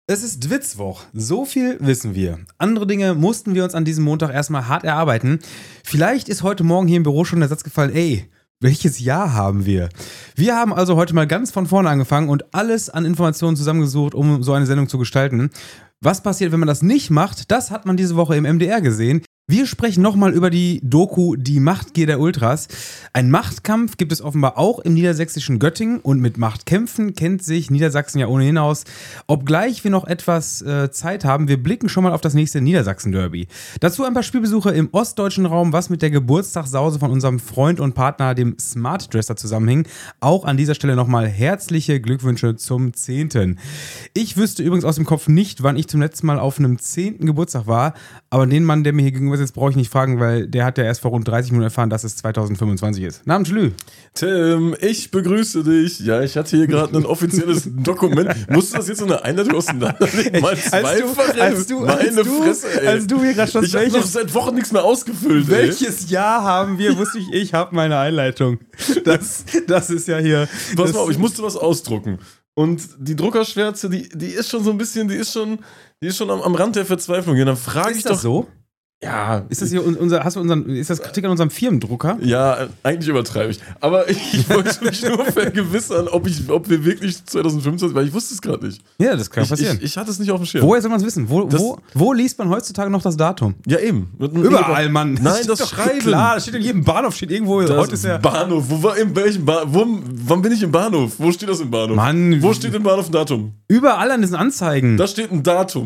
Es ist Dwitzwoch, so viel wissen wir. Andere Dinge mussten wir uns an diesem Montag erstmal hart erarbeiten. Vielleicht ist heute Morgen hier im Büro schon der Satz gefallen, welches Jahr haben wir? Wir haben also heute mal ganz von vorne angefangen und alles an Informationen zusammengesucht, um so eine Sendung zu gestalten. Was passiert, wenn man das nicht macht, das hat man diese Woche im MDR gesehen. Wir sprechen nochmal über die Doku Die Machtgier der Ultras. Ein Machtkampf gibt es offenbar auch im niedersächsischen Göttingen und mit Machtkämpfen kennt sich Niedersachsen ja ohnehin aus. Obgleich wir noch etwas Zeit haben, wir blicken schon mal auf das nächste Niedersachsen-Derby. Dazu ein paar Spielbesuche im ostdeutschen Raum, was mit der Geburtstagssause von unserem Freund und Partner, dem Smart Dresser, zusammenhing. Auch an dieser Stelle nochmal herzliche Glückwünsche zum 10. Ich wüsste übrigens aus dem Kopf nicht, wann ich zum letzten Mal auf einem 10. Geburtstag war, aber den Mann, der mir hier gegenüber sitzt, brauche ich nicht fragen, weil der hat ja erst vor rund 30 Minuten erfahren, dass es 2025 ist. Namens Lü. Tim, ich begrüße dich. Ja, ich hatte hier gerade ein offizielles Dokument. Musst du das jetzt so eine Einleitung auseinanderlegen? Mal zweifach, als du mir gerade schon ich habe noch seit Wochen nichts mehr ausgefüllt. Welches Jahr haben wir, wusste ich habe meine Einleitung. Das ist ja hier... Pass mal auf, ich musste was ausdrucken. Und die Druckerschwärze, die ist schon so ein bisschen, die ist schon am Rand der Verzweiflung. Und dann frage ich doch... Ist das so? Ja. Ist das hier ist das Kritik an unserem Firmendrucker? Ja, eigentlich übertreibe ich. Aber ich wollte mich nur vergewissern, ob wir wirklich 2025, weil ich wusste es gerade nicht. Ja, das kann passieren. Ich hatte es nicht auf dem Schirm. Woher soll man es wissen? Wo liest man heutzutage noch das Datum? Ja, eben. Überall, Mann. Nein, das Schreiben. Klar, das steht in jedem Bahnhof, steht irgendwo. Das heute ist ja Bahnhof. In welchem Bahnhof? Wann bin ich im Bahnhof? Wo steht das im Bahnhof? Mann. Wo steht im Bahnhof ein Datum? Überall an diesen Anzeigen. Da steht ein Datum.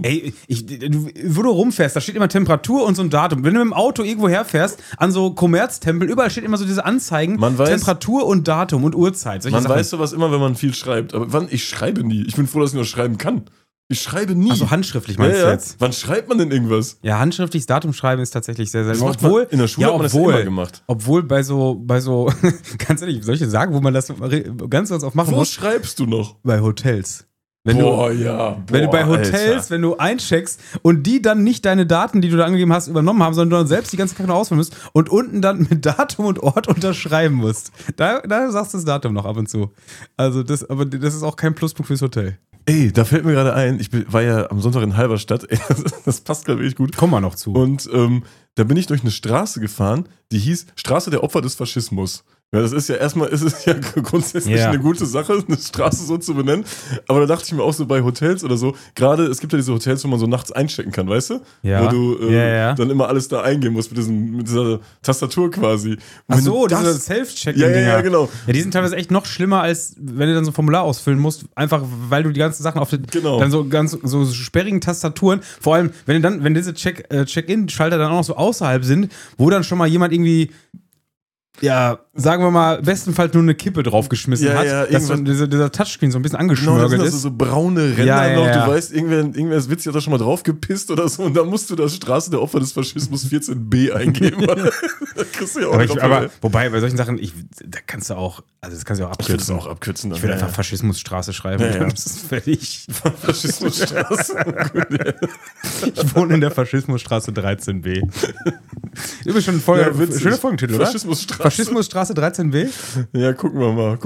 Wo du rumfährst, da steht immer Temperatur und so ein Datum. Wenn du mit dem Auto irgendwo herfährst, an so Kommerztempel, überall steht immer so diese Anzeigen, Temperatur und Datum und Uhrzeit. Man weiß sowas immer, wenn man viel schreibt. Aber ich schreibe nie. Ich bin froh, dass ich noch schreiben kann. Ich schreibe nie. Also handschriftlich meinst du jetzt? Wann schreibt man denn irgendwas? Ja, handschriftliches Datum schreiben ist tatsächlich sehr, sehr selten. Obwohl, in der Schule hat man das immer gemacht. Obwohl bei so ganz ehrlich, soll ich das sagen, wo man das ganz oft machen muss? Wo schreibst du noch? Bei Hotels. Wenn du bei Hotels, wenn du eincheckst und die dann nicht deine Daten, die du da angegeben hast, übernommen haben, sondern du selbst die ganze Kacke noch ausfüllen musst und unten dann mit Datum und Ort unterschreiben musst. Da sagst du das Datum noch ab und zu. Also das ist auch kein Pluspunkt fürs Hotel. Da fällt mir gerade ein, ich war ja am Sonntag in Halberstadt, das passt gerade wirklich gut. Kommen wir noch zu. Und da bin ich durch eine Straße gefahren, die hieß Straße der Opfer des Faschismus. Ja, das ist ja erstmal, grundsätzlich eine gute Sache, eine Straße so zu benennen. Aber da dachte ich mir auch so bei Hotels oder so, gerade es gibt ja diese Hotels, wo man so nachts einchecken kann, weißt du? Ja. Wo du dann immer alles da eingeben musst mit dieser Tastatur quasi. Ach so, diese Self-Check-Dinger. Ja, genau. Ja, die sind teilweise echt noch schlimmer, als wenn du dann so ein Formular ausfüllen musst, einfach weil du die ganzen Sachen auf dann so ganz so sperrigen Tastaturen, vor allem, wenn diese Check-in-Schalter dann auch noch so außerhalb sind, wo dann schon mal jemand irgendwie sagen wir mal, bestenfalls nur eine Kippe draufgeschmissen hat, dass so dieser Touchscreen so ein bisschen angeschmörgelt ist. So braune Ränder noch, du weißt, irgendwer ist witzig, hat da schon mal draufgepisst oder so und dann musst du das Straße der Opfer des Faschismus 14b eingeben. Da kriegst du ja auch aber wobei, bei solchen Sachen, das kannst du auch abkürzen. Ich würde es auch abkürzen. Ich würde einfach Faschismusstraße schreiben. Ja. Das ist fertig. Faschismusstraße. Ich wohne in der Faschismusstraße 13b. Übrigens schon ein schöner Folgentitel, oder? Faschismusstraße 13b? Ja, gucken wir mal,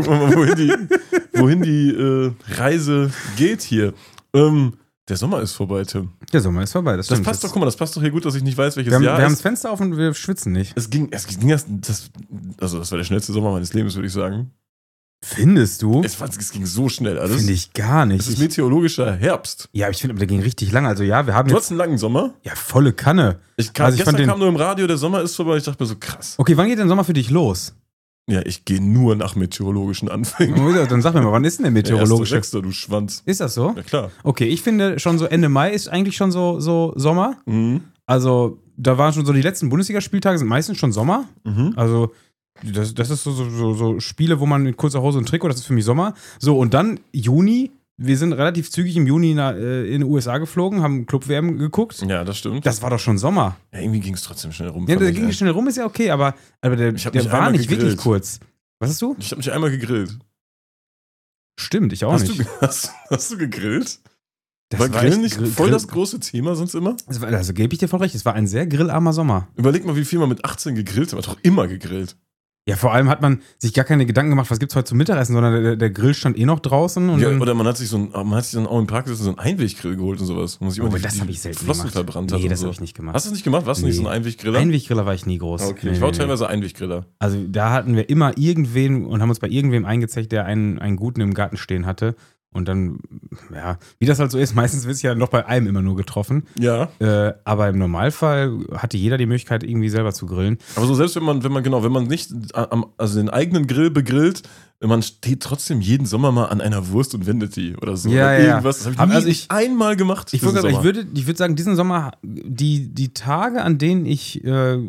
wohin die Reise geht hier. Der Sommer ist vorbei, Tim. Der Sommer ist vorbei, das stimmt. Das passt doch hier gut, dass ich nicht weiß, welches Jahr ist. Wir haben das Fenster auf und wir schwitzen nicht. Es ging erst, das war der schnellste Sommer meines Lebens, würde ich sagen. Findest du? Es ging so schnell alles. Finde ich gar nicht. Es ist meteorologischer Herbst. Ja, ich finde, aber der ging richtig lang. Also ja, wir haben Du hattest einen langen Sommer? Ja, volle Kanne. Gestern kam nur im Radio, der Sommer ist vorbei. Ich dachte mir so, krass. Okay, wann geht der Sommer für dich los? Ja, ich gehe nur nach meteorologischen Anfängen. Oh, dann sag mir mal, wann ist denn der meteorologische? 1.6., du Schwanz. Ist das so? Ja, klar. Okay, ich finde schon so Ende Mai ist eigentlich schon so Sommer. Mhm. Also, da waren schon so die letzten Bundesligaspieltage, sind meistens schon Sommer. Mhm. Also, das ist so Spiele, wo man mit kurzer Hose und Trikot, das ist für mich Sommer. So, und dann Juni. Wir sind relativ zügig im Juni in den USA geflogen, haben Club-WM geguckt. Ja, das stimmt. Das war doch schon Sommer. Ja, irgendwie ging es trotzdem schnell rum. Ja, der ging schnell rum, ist ja okay, aber der war nicht wirklich kurz. Was hast du? Ich habe mich einmal gegrillt. Stimmt, ich auch nicht. Hast du gegrillt? Das war Grillen nicht voll das große Thema sonst immer? Also gebe ich dir voll recht, es war ein sehr grillarmer Sommer. Überleg mal, wie viel man mit 18 gegrillt hat. Man hat doch immer gegrillt. Ja, vor allem hat man sich gar keine Gedanken gemacht, was gibt's heute zum Mittagessen, sondern der Grill stand eh noch draußen. Und ja, oder man hat sich dann auch im Park so einen Einweggrill geholt und sowas. Das habe ich selten Flossen gemacht. verbrannt hat. Nee, und das so. habe ich nicht gemacht. Hast du das nicht gemacht? Warst du nicht so ein Einweggriller? Einweggriller war ich nie groß. Okay, ich war teilweise Einweggriller. Also da hatten wir immer irgendwen und haben uns bei irgendwem eingezeigt, der einen guten im Garten stehen hatte. Und dann, ja, wie das halt so ist, meistens wird es ja noch bei einem immer nur getroffen. Ja. Aber im Normalfall hatte jeder die Möglichkeit, irgendwie selber zu grillen. Aber so selbst wenn man nicht den eigenen Grill begrillt, man steht trotzdem jeden Sommer mal an einer Wurst und wendet die oder so. Ja, oder irgendwas. Das habe ich nicht einmal gemacht. Ich würde sagen, diesen Sommer, die Tage, an denen ich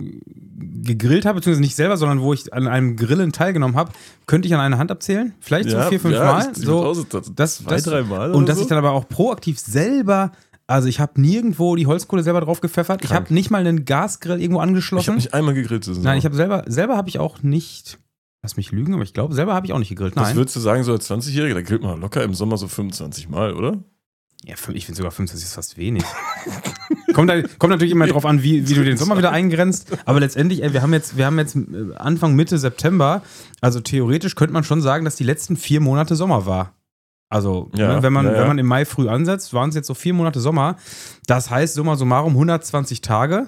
gegrillt habe, beziehungsweise nicht selber, sondern wo ich an einem Grillen teilgenommen habe, könnte ich an einer Hand abzählen. Vielleicht so 4-5 Mal. So, 2-3 Mal. Und dass ich dann aber auch proaktiv selber. Also ich habe nirgendwo die Holzkohle selber drauf gepfeffert. Ich habe nicht mal einen Gasgrill irgendwo angeschlossen. Ich habe nicht einmal gegrillt. Nein, ich habe selber habe ich auch nicht. Lass mich lügen, aber ich glaube, selber habe ich auch nicht gegrillt. Nein. Was würdest du sagen, so als 20-Jähriger, da grillt man locker im Sommer so 25 Mal, oder? Ja, ich finde sogar 25 ist fast wenig. kommt natürlich immer drauf an, wie du den Sommer wieder eingrenzt. Aber letztendlich, wir haben jetzt Anfang, Mitte September. Also theoretisch könnte man schon sagen, dass die letzten 4 Monate Sommer war. Also, ja, wenn man im Mai früh ansetzt, waren es jetzt so 4 Monate Sommer. Das heißt, summa summarum 120 Tage.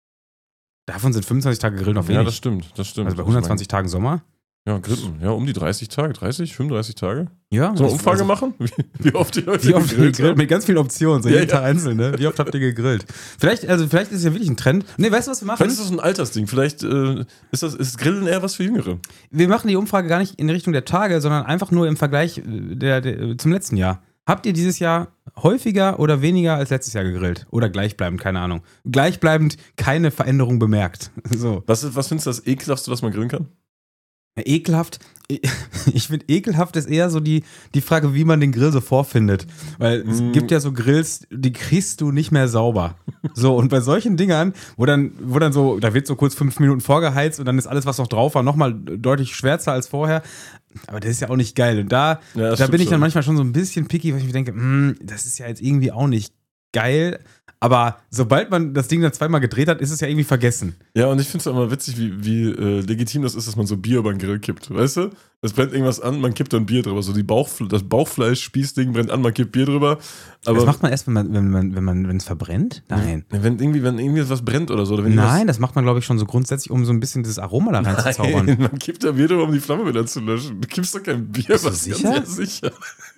Davon sind 25 Tage Grillen noch wenig. Ja, das stimmt. Also bei 120 Tagen Sommer. Ja, Grillen. Ja, um die 30 Tage, 30, 35 Tage. Ja. So eine Umfrage machen? Wie oft die Leute gegrillt? Mit ganz vielen Optionen, so jeden Tag einzeln, ne? Wie oft habt ihr gegrillt? Vielleicht ist es ja wirklich ein Trend. Nee, weißt du, was wir machen? Vielleicht ist das ein Altersding. Vielleicht ist Grillen eher was für Jüngere. Wir machen die Umfrage gar nicht in Richtung der Tage, sondern einfach nur im Vergleich zum letzten Jahr. Habt ihr dieses Jahr häufiger oder weniger als letztes Jahr gegrillt? Oder gleichbleibend, keine Ahnung. Gleichbleibend keine Veränderung bemerkt. So. Was findest du das Ekelhaftste, was man grillen kann? Ekelhaft? Ich finde, ekelhaft ist eher so die Frage, wie man den Grill so vorfindet. Weil es gibt ja so Grills, die kriegst du nicht mehr sauber. So, und bei solchen Dingern, wo dann so, da wird so kurz 5 Minuten vorgeheizt und dann ist alles, was noch drauf war, nochmal deutlich schwärzer als vorher. Aber das ist ja auch nicht geil. Und da bin ich dann manchmal schon so ein bisschen picky, weil ich mir denke, das ist ja jetzt irgendwie auch nicht geil. Aber sobald man das Ding dann 2-mal gedreht hat, ist es ja irgendwie vergessen. Ja, und ich finde es immer witzig, wie legitim das ist, dass man so Bier über den Grill kippt. Weißt du? Es brennt irgendwas an, man kippt dann Bier drüber. So das Bauchfleisch-Spießding brennt an, man kippt Bier drüber. Aber das macht man erst, wenn es verbrennt? Nein. Wenn irgendwie was brennt oder so. Oder Nein, das macht man, glaube ich, schon so grundsätzlich, um so ein bisschen dieses Aroma da reinzuzaubern. Nein, man kippt da Bier drüber, um die Flamme wieder zu löschen. Du kippst doch kein Bier. Bist du sicher? Ganz sicher.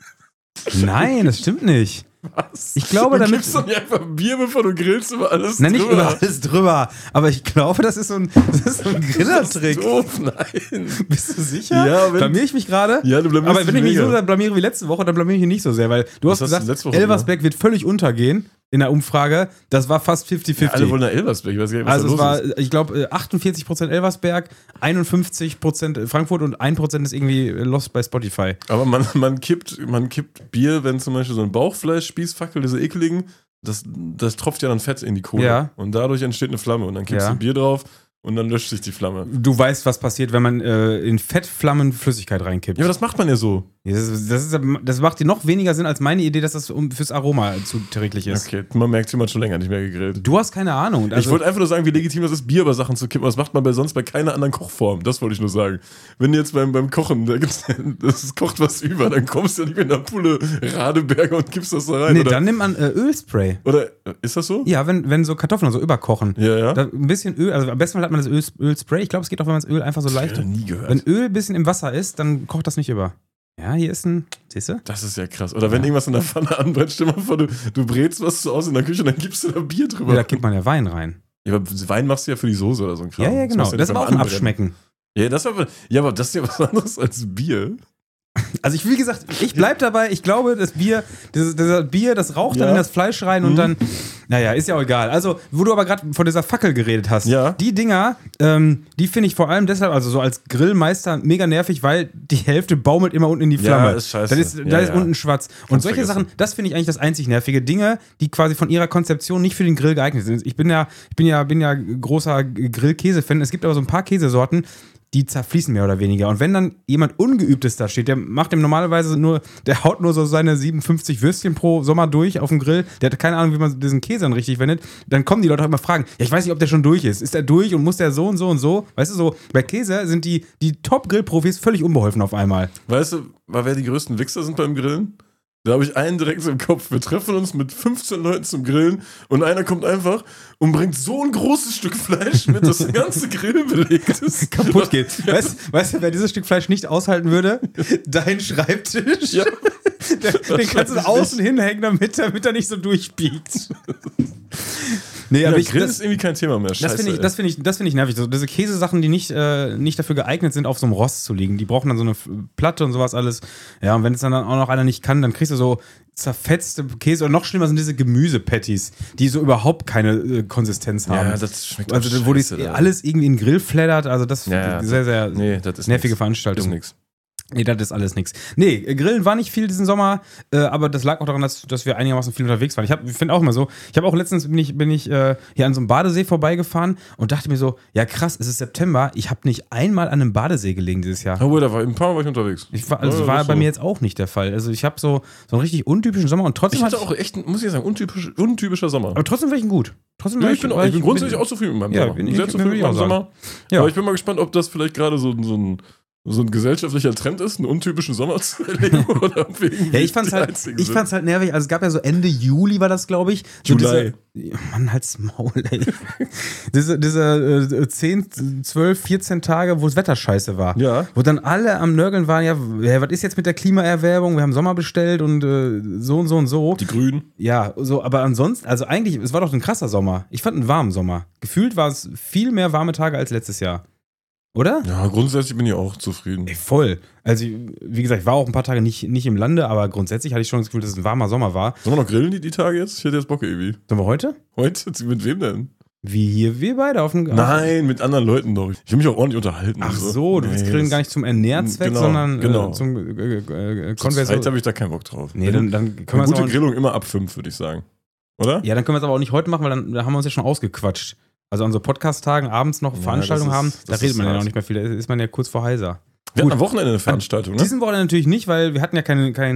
Nein, das stimmt nicht. Was? Ich glaube, du kippst doch nicht einfach Bier, bevor du grillst, über alles Nein, drüber. nicht über alles drüber. Aber ich glaube, das ist so ein Grillertrick. Das ist doof, nein. Bist du sicher? Ja, blamier ich mich gerade? Ja, du blamierst. Aber wenn ich mich so sehr blamiere wie letzte Woche, dann blamiere ich mich nicht so sehr, weil du hast gesagt, Elversberg wird völlig untergehen in der Umfrage. Das war fast 50-50. Ja, alle wollen nach Elversberg. Ich weiß gar nicht, was also es da los war, ich glaube, 48% Elversberg, 51% Frankfurt und 1% ist irgendwie lost bei Spotify. Aber man kippt Bier, wenn zum Beispiel so ein Bauchfleisch-Spießfackel, diese ekligen, das tropft ja dann Fett in die Kohle. Ja. Und dadurch entsteht eine Flamme. Und dann kippst du Bier drauf und dann löscht sich die Flamme. Du weißt, was passiert, wenn man in Fettflammen Flüssigkeit reinkippt. Ja, aber das macht man ja so. Das macht dir noch weniger Sinn als meine Idee, dass das fürs Aroma zuträglich ist. Okay, man merkt, jemand schon länger nicht mehr gegrillt. Du hast keine Ahnung. Also ich wollte einfach nur sagen, wie legitim das ist, Bier über Sachen zu kippen. Das macht man sonst bei keiner anderen Kochform. Das wollte ich nur sagen. Wenn du jetzt beim Kochen, das kocht was über, dann kommst du ja nicht mit einer Pulle Radeberger und kippst das da rein. Nee, oder? Dann nimmt man Ölspray. Oder ist das so? Ja, wenn so Kartoffeln so überkochen. Ja. Ein bisschen Öl, also am besten hat man das Ölspray. Ich glaube, es geht auch, wenn man das Öl einfach so leicht. Ich habe nie gehört. Wenn Öl ein bisschen im Wasser ist, dann kocht das nicht über. Ja, hier ist siehst du? Das ist ja krass. Oder wenn irgendwas in der Pfanne anbrennt, stell mal vor, du brätst was so aus in der Küche und dann gibst du da Bier drüber. Ja, da kippt man ja Wein rein. Ja, aber Wein machst du ja für die Soße oder so ein Kram. Ja, genau. Das war auch ein Abschmecken. Ja, aber das ist ja was anderes als Bier. Also wie gesagt, ich bleib dabei, ich glaube, das Bier, das raucht dann in das Fleisch rein und dann, naja, ist ja auch egal. Also, wo du aber gerade von dieser Fackel geredet hast, die Dinger, die finde ich vor allem deshalb, also so als Grillmeister mega nervig, weil die Hälfte baumelt immer unten in die Flamme. Ja, ist scheiße. Da ist unten schwarz. Und solche Sachen, das finde ich eigentlich das einzig Nervige. Dinge, die quasi von ihrer Konzeption nicht für den Grill geeignet sind. Ich bin ja großer Grillkäse-Fan. Es gibt aber so ein paar Käsesorten, die zerfließen mehr oder weniger. Und wenn dann jemand Ungeübtes da steht, der haut nur so seine 57 Würstchen pro Sommer durch auf dem Grill, der hat keine Ahnung, wie man diesen Käse dann richtig wendet, dann kommen die Leute auch immer fragen, ja, ich weiß nicht, ob der schon durch ist. Ist der durch und muss der so und so und so? Weißt du, so, bei Käse sind die Top-Grill-Profis völlig unbeholfen auf einmal. Weißt du, wer die größten Wichser sind beim Grillen? Da habe ich einen direkt so im Kopf. Wir treffen uns mit 15 Leuten zum Grillen und einer kommt einfach und bringt so ein großes Stück Fleisch mit, dass der ganze Grill belegt ist. Kaputt geht. Weißt du, wer dieses Stück Fleisch nicht aushalten würde? Dein Schreibtisch. Ja. Den kannst du außen hinhängen, damit er nicht so durchbiegt. Nee, aber Grill ist irgendwie kein Thema mehr. Scheiße, das finde ich nervig. So, diese Käsesachen, die nicht dafür geeignet sind, auf so einem Rost zu liegen. Die brauchen dann so eine Platte und sowas alles. Ja, und wenn es dann auch noch einer nicht kann, dann kriegst du so zerfetzte Käse. Und noch schlimmer sind diese Gemüsepatties, die so überhaupt keine Konsistenz haben. Ja, das schmeckt also wo das alles irgendwie in den Grill flattert. Also das ist sehr, sehr nervige Veranstaltung. Das ist nix. Nee, das ist alles nix. Nee, Grillen war nicht viel diesen Sommer, aber das lag auch daran, dass wir einigermaßen viel unterwegs waren. Ich finde auch immer so, ich habe auch letztens bin ich hier an so einem Badesee vorbeigefahren und dachte mir so, ja krass, es ist September, ich habe nicht einmal an einem Badesee gelegen dieses Jahr. Oh, ein paar Mal war ich unterwegs. War bei mir jetzt auch nicht der Fall. Also ich habe so einen richtig untypischen Sommer und trotzdem. Ich hatte auch echt, muss ich sagen, untypischer Sommer. Aber trotzdem war ich gut. Ich bin grundsätzlich auch zufrieden mit meinem Sommer. Ich bin sehr zufrieden mit meinem Sommer. Ja. Aber ich bin mal gespannt, ob das vielleicht gerade so ein gesellschaftlicher Trend ist, einen untypischen Sommer zu erleben oder ich fand's halt nervig. Also es gab ja so Ende Juli war das, glaube ich. Juli. Mann, halt's Maul, ey. diese 10, 12, 14 Tage, wo das Wetter scheiße war. Ja. Wo dann alle am Nörgeln waren, ja, was ist jetzt mit der Klimaerwärmung? Wir haben Sommer bestellt und so und so und so. Die Grünen. Ja, so, aber ansonsten, also eigentlich, es war doch ein krasser Sommer. Ich fand einen warmen Sommer. Gefühlt war es viel mehr warme Tage als letztes Jahr. Oder? Ja, grundsätzlich bin ich auch zufrieden. Ey, voll. Also, wie gesagt, ich war auch ein paar Tage nicht im Lande, aber grundsätzlich hatte ich schon das Gefühl, dass es ein warmer Sommer war. Sollen wir noch grillen die Tage jetzt? Ich hätte jetzt Bock irgendwie. Sollen wir heute? Heute? Mit wem denn? Wie hier? Wir beide auf dem... Nein, mit anderen Leuten doch. Ich will mich auch ordentlich unterhalten. Ach so, du willst grillen gar nicht zum Ernährzweck, sondern zum Konversation. Habe ich da keinen Bock drauf. Nee, dann können wir es gute Grillung immer ab 5, würde ich sagen. Oder? Ja, dann können wir es aber auch nicht heute machen, weil dann haben wir uns ja schon ausgequatscht. Also an so Podcast-Tagen abends noch Veranstaltungen haben, da redet man ja noch nicht mehr viel, da ist man ja kurz vor heiser. Wir hatten am Wochenende eine Veranstaltung, ne? Diesen Wochenende natürlich nicht, weil wir hatten ja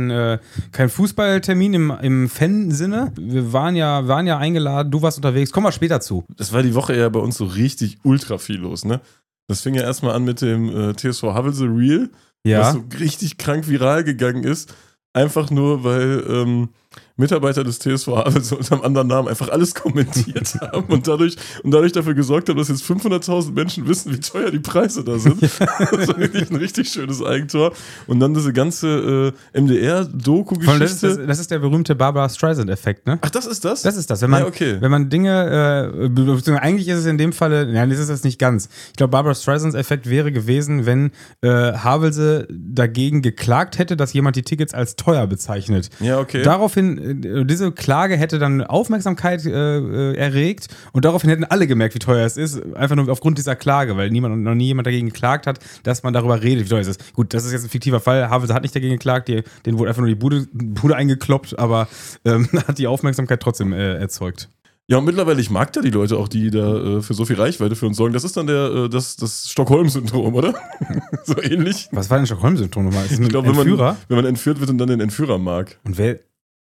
keinen Fußballtermin im Fan-Sinne. Wir waren ja eingeladen, du warst unterwegs, kommen wir später zu. Das war die Woche ja bei uns so richtig ultra viel los, ne? Das fing ja erstmal an mit dem TSV Havelse Real, was so richtig krank viral gegangen ist. Einfach nur, weil Mitarbeiter des TSV Havelse unter einem anderen Namen einfach alles kommentiert haben und dadurch dafür gesorgt haben, dass jetzt 500.000 Menschen wissen, wie teuer die Preise da sind. Das war wirklich ein richtig schönes Eigentor. Und dann diese ganze MDR-Doku-Geschichte. Das ist der berühmte Barbara Streisand-Effekt, ne? Ach, das ist das? Das ist das. Wenn man Dinge, eigentlich ist es in dem Falle, nein, das ist das nicht ganz. Ich glaube, Barbara Streisands Effekt wäre gewesen, wenn Havelse dagegen geklagt hätte, dass jemand die Tickets als teuer bezeichnet. Ja, okay. Daraufhin, diese Klage hätte dann Aufmerksamkeit erregt und daraufhin hätten alle gemerkt, wie teuer es ist, einfach nur aufgrund dieser Klage, weil noch nie jemand dagegen geklagt hat, dass man darüber redet, wie teuer es ist. Gut, das ist jetzt ein fiktiver Fall, Havelse hat nicht dagegen geklagt, denen wurde einfach nur die Bude eingekloppt, aber hat die Aufmerksamkeit trotzdem erzeugt. Ja, und mittlerweile, ich mag da die Leute auch, die da für so viel Reichweite für uns sorgen. Das ist dann das Stockholm-Syndrom, oder? So ähnlich. Was war denn Stockholm-Syndrom nochmal? Ist das ein Entführer? Wenn man entführt wird und dann den Entführer mag. Und wer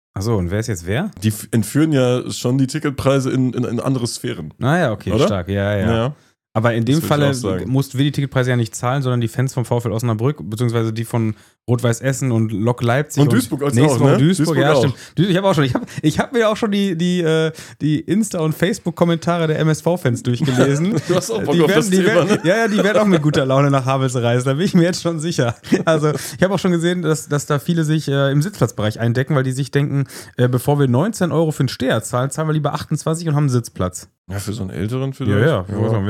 ist jetzt wer? Die entführen ja schon die Ticketpreise in andere Sphären. Naja, okay, oder? Stark, ja. Aber in dem Falle mussten wir die Ticketpreise ja nicht zahlen, sondern die Fans vom VfL Osnabrück, beziehungsweise die von Rot-Weiß Essen und Lok Leipzig. Und Duisburg als auch, ne? Duisburg, ja, stimmt. Ich habe mir auch schon die Insta- und Facebook-Kommentare der MSV-Fans durchgelesen. Du hast auch Bock auf das Thema, ne? Ja, die werden auch mit guter Laune nach Havelse reisen, da bin ich mir jetzt schon sicher. Also, ich habe auch schon gesehen, dass da viele sich im Sitzplatzbereich eindecken, weil die sich denken, bevor wir 19 Euro für einen Steher zahlen wir lieber 28 und haben einen Sitzplatz. Ja, für so einen älteren vielleicht. Ja. Wenn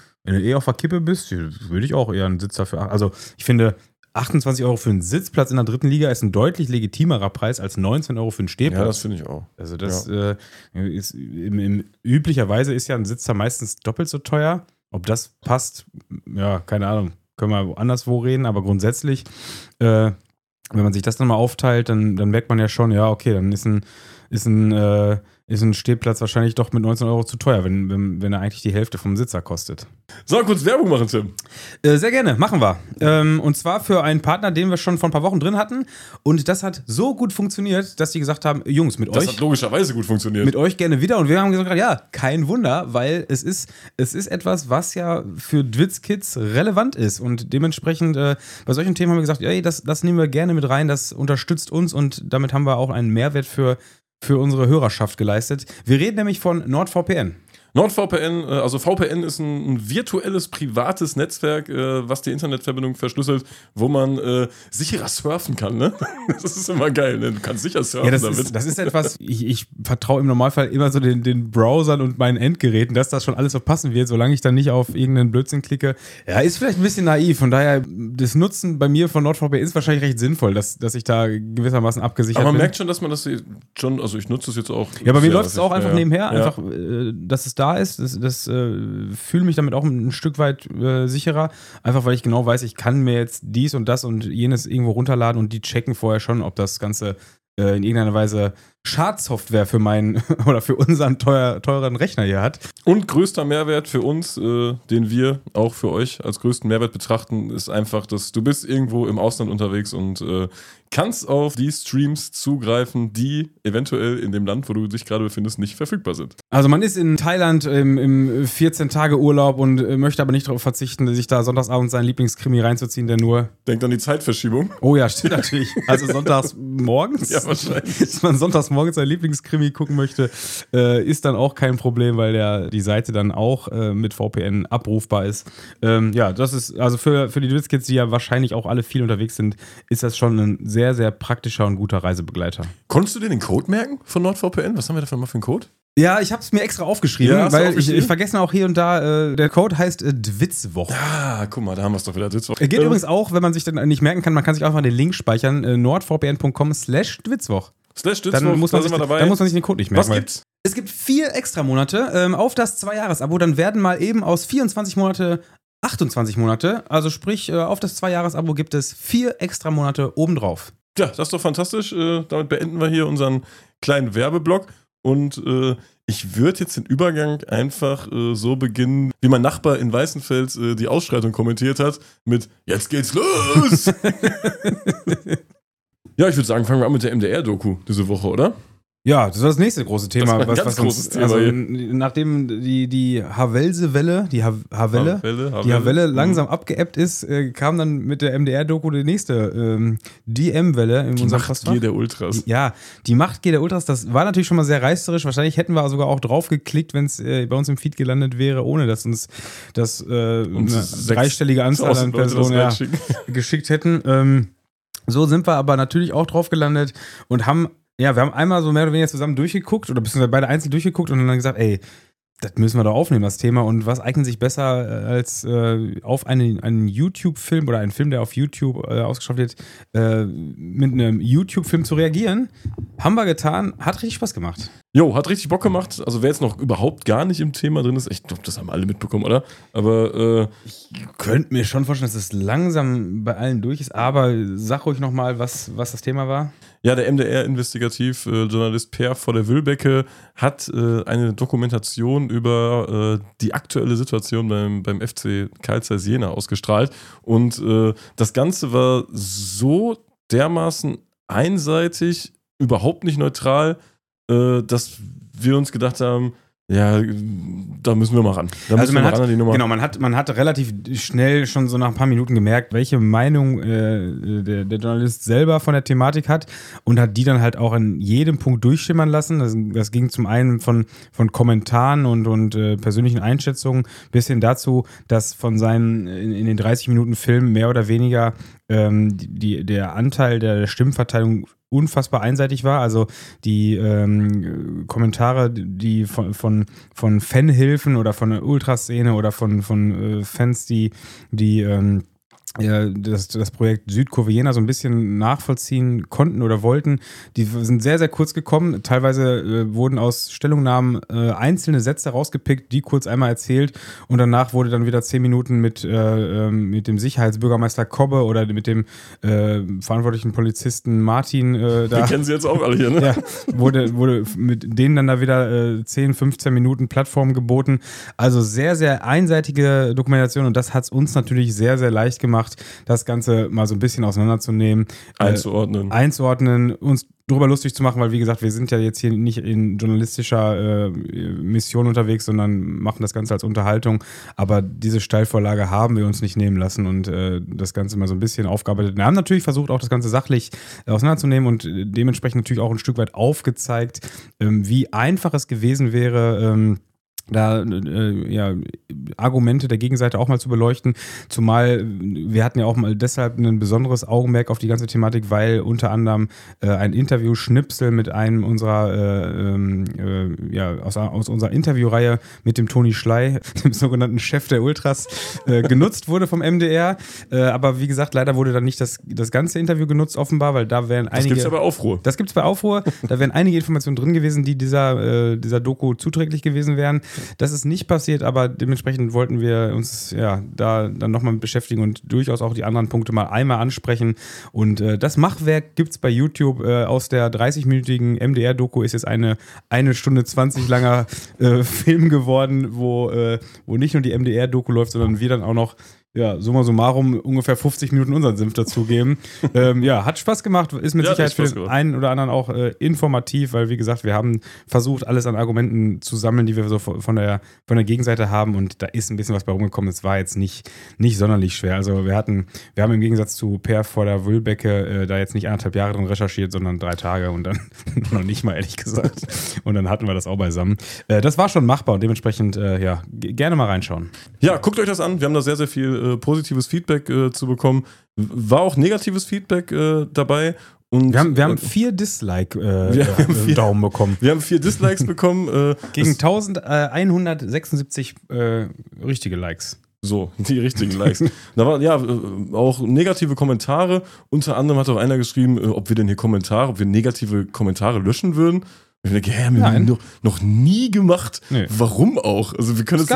du auf der Kippe bist, würde ich auch eher einen Sitz dafür. Also, ich finde, 28 Euro für einen Sitzplatz in der dritten Liga ist ein deutlich legitimerer Preis als 19 Euro für einen Stehplatz. Ja, das finde ich auch. Also, das ist üblicherweise ist ja ein Sitz da meistens doppelt so teuer. Ob das passt, ja, keine Ahnung. Können wir anderswo reden, aber grundsätzlich, wenn man sich das dann mal aufteilt, dann merkt man ja schon, ja, okay, dann ist ein ist ein Stehplatz wahrscheinlich doch mit 19 Euro zu teuer, wenn er eigentlich die Hälfte vom Sitzer kostet. Sollen wir kurz Werbung machen, Tim? Sehr gerne, machen wir. Und zwar für einen Partner, den wir schon vor ein paar Wochen drin hatten. Und das hat so gut funktioniert, dass die gesagt haben, Jungs, mit euch. Das hat logischerweise gut funktioniert. Mit euch gerne wieder. Und wir haben gesagt, ja, kein Wunder, weil es ist etwas, was ja für Dwitz-Kids relevant ist. Und dementsprechend bei solchen Themen haben wir gesagt, ey, das nehmen wir gerne mit rein, das unterstützt uns und damit haben wir auch einen Mehrwert für unsere Hörerschaft geleistet. Wir reden nämlich von NordVPN. NordVPN, also VPN ist ein virtuelles, privates Netzwerk, was die Internetverbindung verschlüsselt, wo man sicherer surfen kann, ne? Das ist immer geil, ne? Du kannst sicher surfen damit. Das ist etwas, ich vertraue im Normalfall immer so den Browsern und meinen Endgeräten, dass das schon alles so passen wird, solange ich dann nicht auf irgendeinen Blödsinn klicke. Ja, ist vielleicht ein bisschen naiv, von daher, das Nutzen bei mir von NordVPN ist wahrscheinlich recht sinnvoll, dass ich da gewissermassen abgesichert bin. Aber man merkt schon, dass man das schon, also ich nutze es jetzt auch. Ja, bei mir läuft es auch einfach nebenher, einfach, dass es da ist, das fühle mich damit auch ein Stück weit sicherer, einfach weil ich genau weiß, ich kann mir jetzt dies und das und jenes irgendwo runterladen und die checken vorher schon, ob das Ganze in irgendeiner Weise Schadsoftware für meinen oder für unseren teuren Rechner hier hat. Und größter Mehrwert für uns, den wir auch für euch als größten Mehrwert betrachten, ist einfach, dass du bist irgendwo im Ausland unterwegs und kannst auf die Streams zugreifen, die eventuell in dem Land, wo du dich gerade befindest, nicht verfügbar sind. Also man ist in Thailand im 14-Tage-Urlaub und möchte aber nicht darauf verzichten, sich da sonntagsabends seinen Lieblingskrimi reinzuziehen, der nur... Denkt an die Zeitverschiebung. Oh ja, stimmt natürlich. Also sonntags morgens. Ja, wahrscheinlich. Dass man sonntags morgens seinen Lieblingskrimi gucken möchte, ist dann auch kein Problem, weil die Seite dann auch mit VPN abrufbar ist. Ja, das ist, also für die Dwitz-Kids, die ja wahrscheinlich auch alle viel unterwegs sind, ist das schon ein sehr, sehr praktischer und guter Reisebegleiter. Konntest du dir den Code merken von NordVPN? Was haben wir dafür mal für einen Code? Ja, ich habe es mir extra aufgeschrieben, weil ich vergesse auch hier und da, der Code heißt Dwitzwoch. Ah, guck mal, da haben wir es doch wieder. Dwitzwoch. Geht übrigens auch, wenn man sich dann nicht merken kann, man kann sich einfach den Link speichern, nordvpn.com/Dwitzwoch. Dann muss man sich den Code nicht merken. Was gibt's? Es gibt 4 Extramonate auf das 2-Jahres-Abo, dann werden mal eben aus 24 Monate 28 Monate, also sprich auf das 2-Jahres-Abo gibt es 4 Extramonate obendrauf. Ja, das ist doch fantastisch. Damit beenden wir hier unseren kleinen Werbeblock. Und ich würde jetzt den Übergang einfach so beginnen, wie mein Nachbar in Weißenfels die Ausschreitung kommentiert hat, mit „Jetzt geht's los!“ Ja, ich würde sagen, fangen wir an mit der MDR-Doku diese Woche, oder? Ja, das war das nächste große Thema. Das war ein ganz großes Thema hier. Nachdem die Havelse-Welle, die Havelle langsam abgeebbt ist, kam dann mit der MDR-Doku die nächste DM-Welle in unserem Postfach. Die Machtgier der Ultras. Ja, die Machtgier der Ultras, das war natürlich schon mal sehr reißerisch. Wahrscheinlich hätten wir sogar auch drauf geklickt, wenn es bei uns im Feed gelandet wäre, ohne dass uns das eine dreistellige Anzahl an Personen geschickt hätten. So sind wir aber natürlich auch drauf gelandet und wir haben einmal so mehr oder weniger zusammen durchgeguckt oder beziehungsweise beide einzeln durchgeguckt und dann gesagt, ey, das müssen wir doch aufnehmen, das Thema. Und was eignet sich besser, als auf einen YouTube-Film oder einen Film, der auf YouTube ausgestrahlt wird, mit einem YouTube-Film zu reagieren? Haben wir getan, hat richtig Spaß gemacht. Jo, hat richtig Bock gemacht. Also wer jetzt noch überhaupt gar nicht im Thema drin ist, ich glaube, das haben alle mitbekommen, oder? Aber ich könnte mir schon vorstellen, dass es langsam bei allen durch ist, aber sag ruhig nochmal, was das Thema war. Ja, der MDR-Investigativ-Journalist Per von der Wülbecke hat eine Dokumentation über die aktuelle Situation beim FC Carl Zeiss Jena ausgestrahlt. Und das Ganze war so dermaßen einseitig, überhaupt nicht neutral, dass wir uns gedacht haben, ja, da müssen wir mal ran. Man hat relativ schnell schon so nach ein paar Minuten gemerkt, welche Meinung der Journalist selber von der Thematik hat und hat die dann halt auch an jedem Punkt durchschimmern lassen. Das ging zum einen von Kommentaren und persönlichen Einschätzungen bis hin dazu, dass von seinen in den 30 Minuten Film mehr oder weniger der Anteil der Stimmverteilung unfassbar einseitig war. Also die Kommentare, die von Fanhilfen oder von der Ultraszene oder von Fans, die das Projekt Südkurve Jena so ein bisschen nachvollziehen konnten oder wollten. Die sind sehr, sehr kurz gekommen. Teilweise wurden aus Stellungnahmen einzelne Sätze rausgepickt, die kurz einmal erzählt und danach wurde dann wieder 10 Minuten mit dem Sicherheitsbürgermeister Kobbe oder mit dem verantwortlichen Polizisten Martin Wir kennen sie jetzt auch alle hier, ne? Ja, wurde mit denen dann da wieder 10, 15 Minuten Plattform geboten. Also sehr, sehr einseitige Dokumentation und das hat es uns natürlich sehr, sehr leicht gemacht, das Ganze mal so ein bisschen auseinanderzunehmen. Einzuordnen, uns drüber lustig zu machen, weil wie gesagt, wir sind ja jetzt hier nicht in journalistischer Mission unterwegs, sondern machen das Ganze als Unterhaltung. Aber diese Steilvorlage haben wir uns nicht nehmen lassen und das Ganze mal so ein bisschen aufgearbeitet. Wir haben natürlich versucht, auch das Ganze sachlich auseinanderzunehmen und dementsprechend natürlich auch ein Stück weit aufgezeigt, wie einfach es gewesen wäre, Argumente der Gegenseite auch mal zu beleuchten, zumal wir hatten ja auch mal deshalb ein besonderes Augenmerk auf die ganze Thematik, weil unter anderem ein Interview-Schnipsel mit einem unserer aus unserer Interviewreihe mit dem Toni Schley, dem sogenannten Chef der Ultras, genutzt wurde vom MDR, aber wie gesagt, leider wurde dann nicht das ganze Interview genutzt offenbar, weil da wären einige... Das gibt's bei Aufruhr. Da wären einige Informationen drin gewesen, die dieser Doku zuträglich gewesen wären. Das ist nicht passiert, aber dementsprechend wollten wir uns da dann nochmal mit beschäftigen und durchaus auch die anderen Punkte mal einmal ansprechen. Und das Machwerk gibt es bei YouTube. Aus der 30-minütigen MDR-Doku ist jetzt eine Stunde 20 langer Film geworden, wo nicht nur die MDR-Doku läuft, sondern wir dann auch noch summa summarum ungefähr 50 Minuten unseren Senf dazugeben. Hat Spaß gemacht, ist mit Sicherheit für den einen oder anderen auch informativ, weil wie gesagt, wir haben versucht, alles an Argumenten zu sammeln, die wir so von der Gegenseite haben und da ist ein bisschen was bei rumgekommen. Es war jetzt nicht sonderlich schwer. Also wir haben im Gegensatz zu Per vor der Wülbecke da jetzt nicht 1,5 Jahre drin recherchiert, sondern 3 Tage und dann noch nicht mal, ehrlich gesagt. Und dann hatten wir das auch beisammen. Das war schon machbar und dementsprechend, gerne mal reinschauen. Ja, guckt euch das an. Wir haben da sehr, sehr viel positives Feedback zu bekommen. War auch negatives Feedback dabei. Und wir haben 4 Dislike-Daumen bekommen. Wir haben 4 Dislikes bekommen. Gegen 1176 richtige Likes. So, die richtigen Likes. Da waren auch negative Kommentare. Unter anderem hat auch einer geschrieben, ob wir negative Kommentare löschen würden. Ich denke, haben wir noch nie gemacht. Nee. Warum auch? Also wir können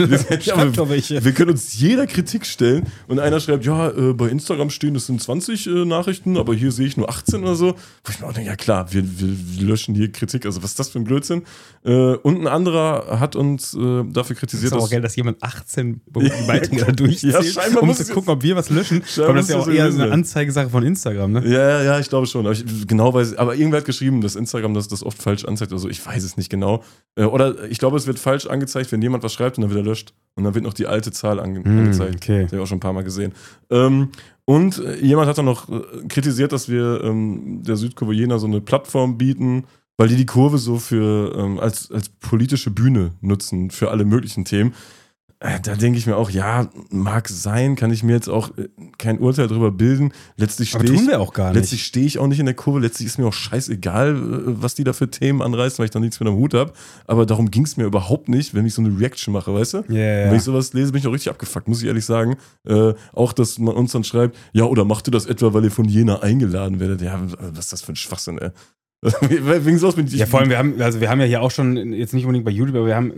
wir können uns jeder Kritik stellen und einer schreibt, bei Instagram stehen, das sind 20 Nachrichten, aber hier sehe ich nur 18 oder so. Wo ich mir auch denke, ja klar, wir löschen hier Kritik. Also was ist das für ein Blödsinn? Und ein anderer hat uns dafür kritisiert, das ist auch geil, dass jemand 18 Beiträge da durchzählt, um zu gucken, ob wir was löschen. Aber das ist ja auch eher eine Anzeigesache von Instagram, ne? Ja, ich glaube schon. Aber irgendwer hat geschrieben, dass Instagram das oft falsch anzeigt. Also ich weiß es nicht genau. Oder ich glaube, es wird falsch angezeigt, wenn jemand was schreibt und dann wird er löscht. Und dann wird noch die alte Zahl angezeigt. Okay. Das habe ich auch schon ein paar Mal gesehen. Und jemand hat dann noch kritisiert, dass wir der Südkurve Jena so eine Plattform bieten, weil die Kurve so für als politische Bühne nutzen für alle möglichen Themen. Da denke ich mir auch, ja, mag sein, kann ich mir jetzt auch kein Urteil drüber bilden. Aber tun wir auch gar nicht. Letztlich stehe ich auch nicht in der Kurve, letztlich ist mir auch scheißegal, was die da für Themen anreißen, weil ich da nichts mit am Hut habe. Aber darum ging es mir überhaupt nicht, wenn ich so eine Reaction mache, weißt du? Yeah. Wenn ich sowas lese, bin ich auch richtig abgefuckt, muss ich ehrlich sagen. Auch, dass man uns dann schreibt, ja, oder macht ihr das etwa, weil ihr von Jena eingeladen werdet? Ja, was ist das für ein Schwachsinn, ey? Vor allem, wir haben ja hier auch schon, jetzt nicht unbedingt bei YouTube, aber wir haben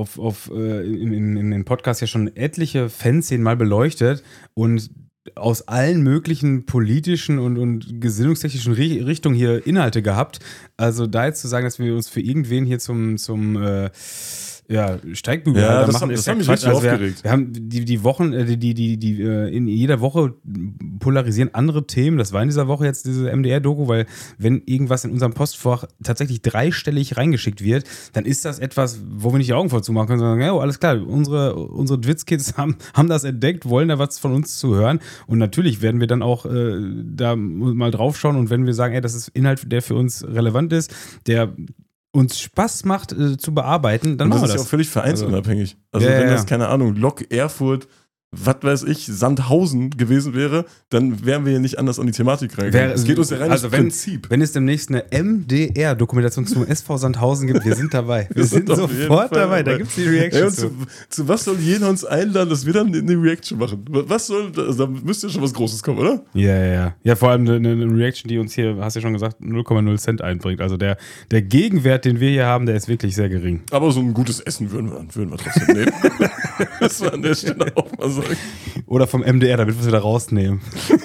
im Podcast ja schon etliche Fanszenen mal beleuchtet und aus allen möglichen politischen und gesinnungstechnischen Richtungen hier Inhalte gehabt. Also da jetzt zu sagen, dass wir uns für irgendwen hier zum Steigbügel machen, das hat mich richtig aufgeregt. Wir haben die Wochen, in jeder Woche polarisieren andere Themen. Das war in dieser Woche jetzt diese MDR-Doku, weil wenn irgendwas in unserem Postfach tatsächlich 3-stellig reingeschickt wird, dann ist das etwas, wo wir nicht die Augen vorzumachen können, sondern ja, alles klar, unsere Dwitz-Kids haben das entdeckt, wollen da was von uns zu hören und natürlich werden wir dann auch da mal draufschauen und wenn wir sagen, ey, das ist Inhalt, der für uns relevant ist, der uns Spaß macht zu bearbeiten, dann machen wir das. Das ist ja auch völlig vereinsunabhängig. Also wenn das, keine Ahnung, Lok Erfurt was weiß ich, Sandhausen gewesen wäre, dann wären wir ja nicht anders an die Thematik reingegangen. Es geht uns ja rein ums Prinzip. Wenn es demnächst eine MDR-Dokumentation zum SV Sandhausen gibt, wir sind dabei. Wir sind sofort dabei. Da gibt es die Reaction zu was soll jeder uns einladen, dass wir dann eine Reaction machen? Was soll, da müsste ja schon was Großes kommen, oder? Ja. Ja, vor allem eine Reaction, die uns hier, hast du ja schon gesagt, 0,0 Cent einbringt. Also der Gegenwert, den wir hier haben, der ist wirklich sehr gering. Aber so ein gutes Essen würden wir trotzdem nehmen. Das war an der Stelle auch mal sagen. Oder vom MDR, damit wir es wieder rausnehmen.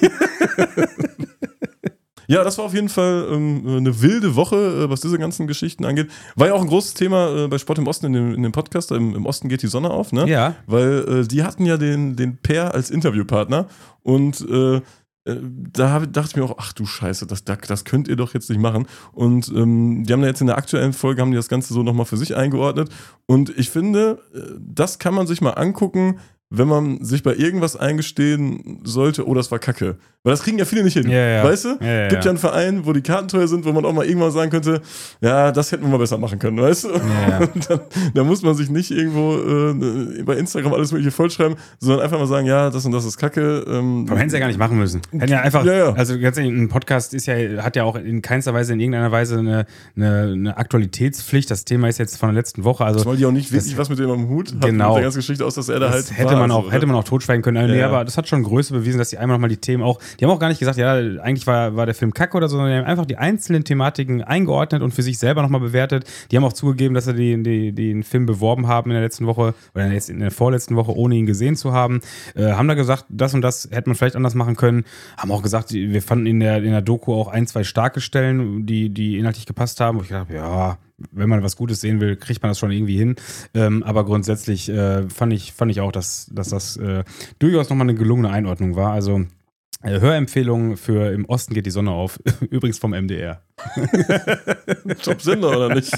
Ja, das war auf jeden Fall eine wilde Woche, was diese ganzen Geschichten angeht. War ja auch ein großes Thema bei Sport im Osten in dem Podcast. Im Osten geht die Sonne auf, ne? Ja. Weil die hatten ja den Per als Interviewpartner und da dachte ich mir auch, ach du Scheiße, das könnt ihr doch jetzt nicht machen. Und die haben da jetzt in der aktuellen Folge, haben die das Ganze so nochmal für sich eingeordnet. Und ich finde, das kann man sich mal angucken, wenn man sich bei irgendwas eingestehen sollte, oh, das war Kacke. Weil das kriegen ja viele nicht hin, weißt du? Gibt ja einen Verein, wo die Karten teuer sind, wo man auch mal irgendwann sagen könnte, ja, das hätten wir mal besser machen können, weißt du? Ja. Da muss man sich nicht irgendwo bei Instagram alles mögliche vollschreiben, sondern einfach mal sagen, ja, das und das ist Kacke. Aber hätten sie ja gar nicht machen müssen. Hätten ja einfach, also ganz ehrlich, ein Podcast hat ja auch in keinster Weise, in irgendeiner Weise eine Aktualitätspflicht. Das Thema ist jetzt von der letzten Woche. Also, das wollte die auch nicht wirklich was mit dem am Hut. Genau. Mit der ganzen Geschichte aus, dass er da halt hätte man auch totschweigen können. Nee, aber das hat schon Größe bewiesen, dass die einmal nochmal die Themen auch, die haben auch gar nicht gesagt, ja, eigentlich war der Film kacke oder so, sondern die haben einfach die einzelnen Thematiken eingeordnet und für sich selber nochmal bewertet. Die haben auch zugegeben, dass sie den Film beworben haben in der letzten Woche oder jetzt in der vorletzten Woche, ohne ihn gesehen zu haben. Haben da gesagt, das und das hätte man vielleicht anders machen können. Haben auch gesagt, wir fanden in der Doku auch 1, 2 starke Stellen, die inhaltlich gepasst haben. Wo ich gedacht habe, ja, wenn man was Gutes sehen will, kriegt man das schon irgendwie hin. Aber grundsätzlich fand ich auch, dass das durchaus nochmal eine gelungene Einordnung war. Also Hörempfehlung für Im Osten geht die Sonne auf. Übrigens vom MDR. Top-Sender, oder nicht?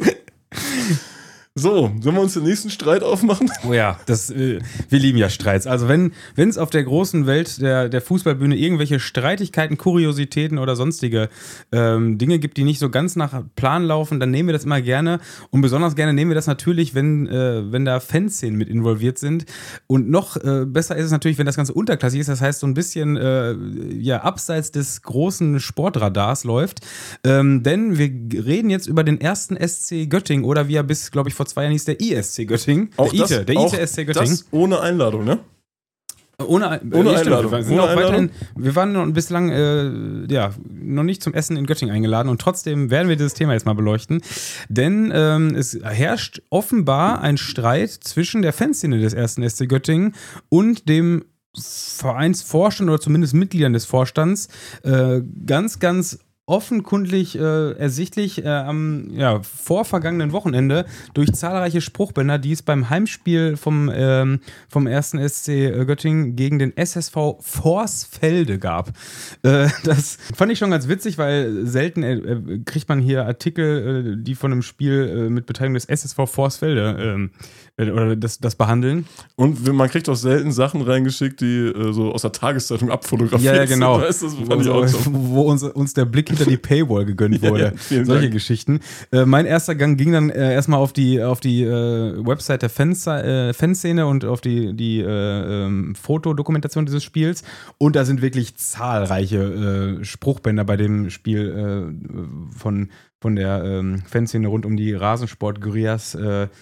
So, sollen wir uns den nächsten Streit aufmachen? Oh ja, wir lieben ja Streits. Also wenn es auf der großen Welt der Fußballbühne irgendwelche Streitigkeiten, Kuriositäten oder sonstige Dinge gibt, die nicht so ganz nach Plan laufen, dann nehmen wir das immer gerne. Und besonders gerne nehmen wir das natürlich, wenn da Fanszenen mit involviert sind. Und noch besser ist es natürlich, wenn das Ganze unterklassig ist. Das heißt, so ein bisschen abseits des großen Sportradars läuft. Denn wir reden jetzt über den ersten SC Göttingen oder wie er bis, glaube ich, vor 2 Jahren hieß der ISC Göttingen. Der ITSC Göttingen. Das ohne Einladung, ne? Ohne Einladung. Wir waren noch bislang noch nicht zum Essen in Göttingen eingeladen und trotzdem werden wir dieses Thema jetzt mal beleuchten. Denn es herrscht offenbar ein Streit zwischen der Fanszene des ersten SC Göttingen und dem Vereinsvorstand oder zumindest Mitgliedern des Vorstands. Ganz, ganz offenkundig ersichtlich am vorvergangenen Wochenende durch zahlreiche Spruchbänder, die es beim Heimspiel vom ersten SC Göttingen gegen den SSV Vorsfelde gab. Das fand ich schon ganz witzig, weil selten kriegt man hier Artikel, die von einem Spiel mit Beteiligung des SSV Vorsfelde oder das behandeln. Und man kriegt auch selten Sachen reingeschickt, die so aus der Tageszeitung abfotografiert sind. Ja, genau. Weißt, das fand ich auch so. Wo uns der Blick hinter die Paywall gegönnt wurde. Ja, solche Geschichten. Mein erster Gang ging dann erstmal auf die Website der Fanszene und auf die Fotodokumentation dieses Spiels. Und da sind wirklich zahlreiche Spruchbänder bei dem Spiel von der Fanszene rund um die Rasensport-Guerillas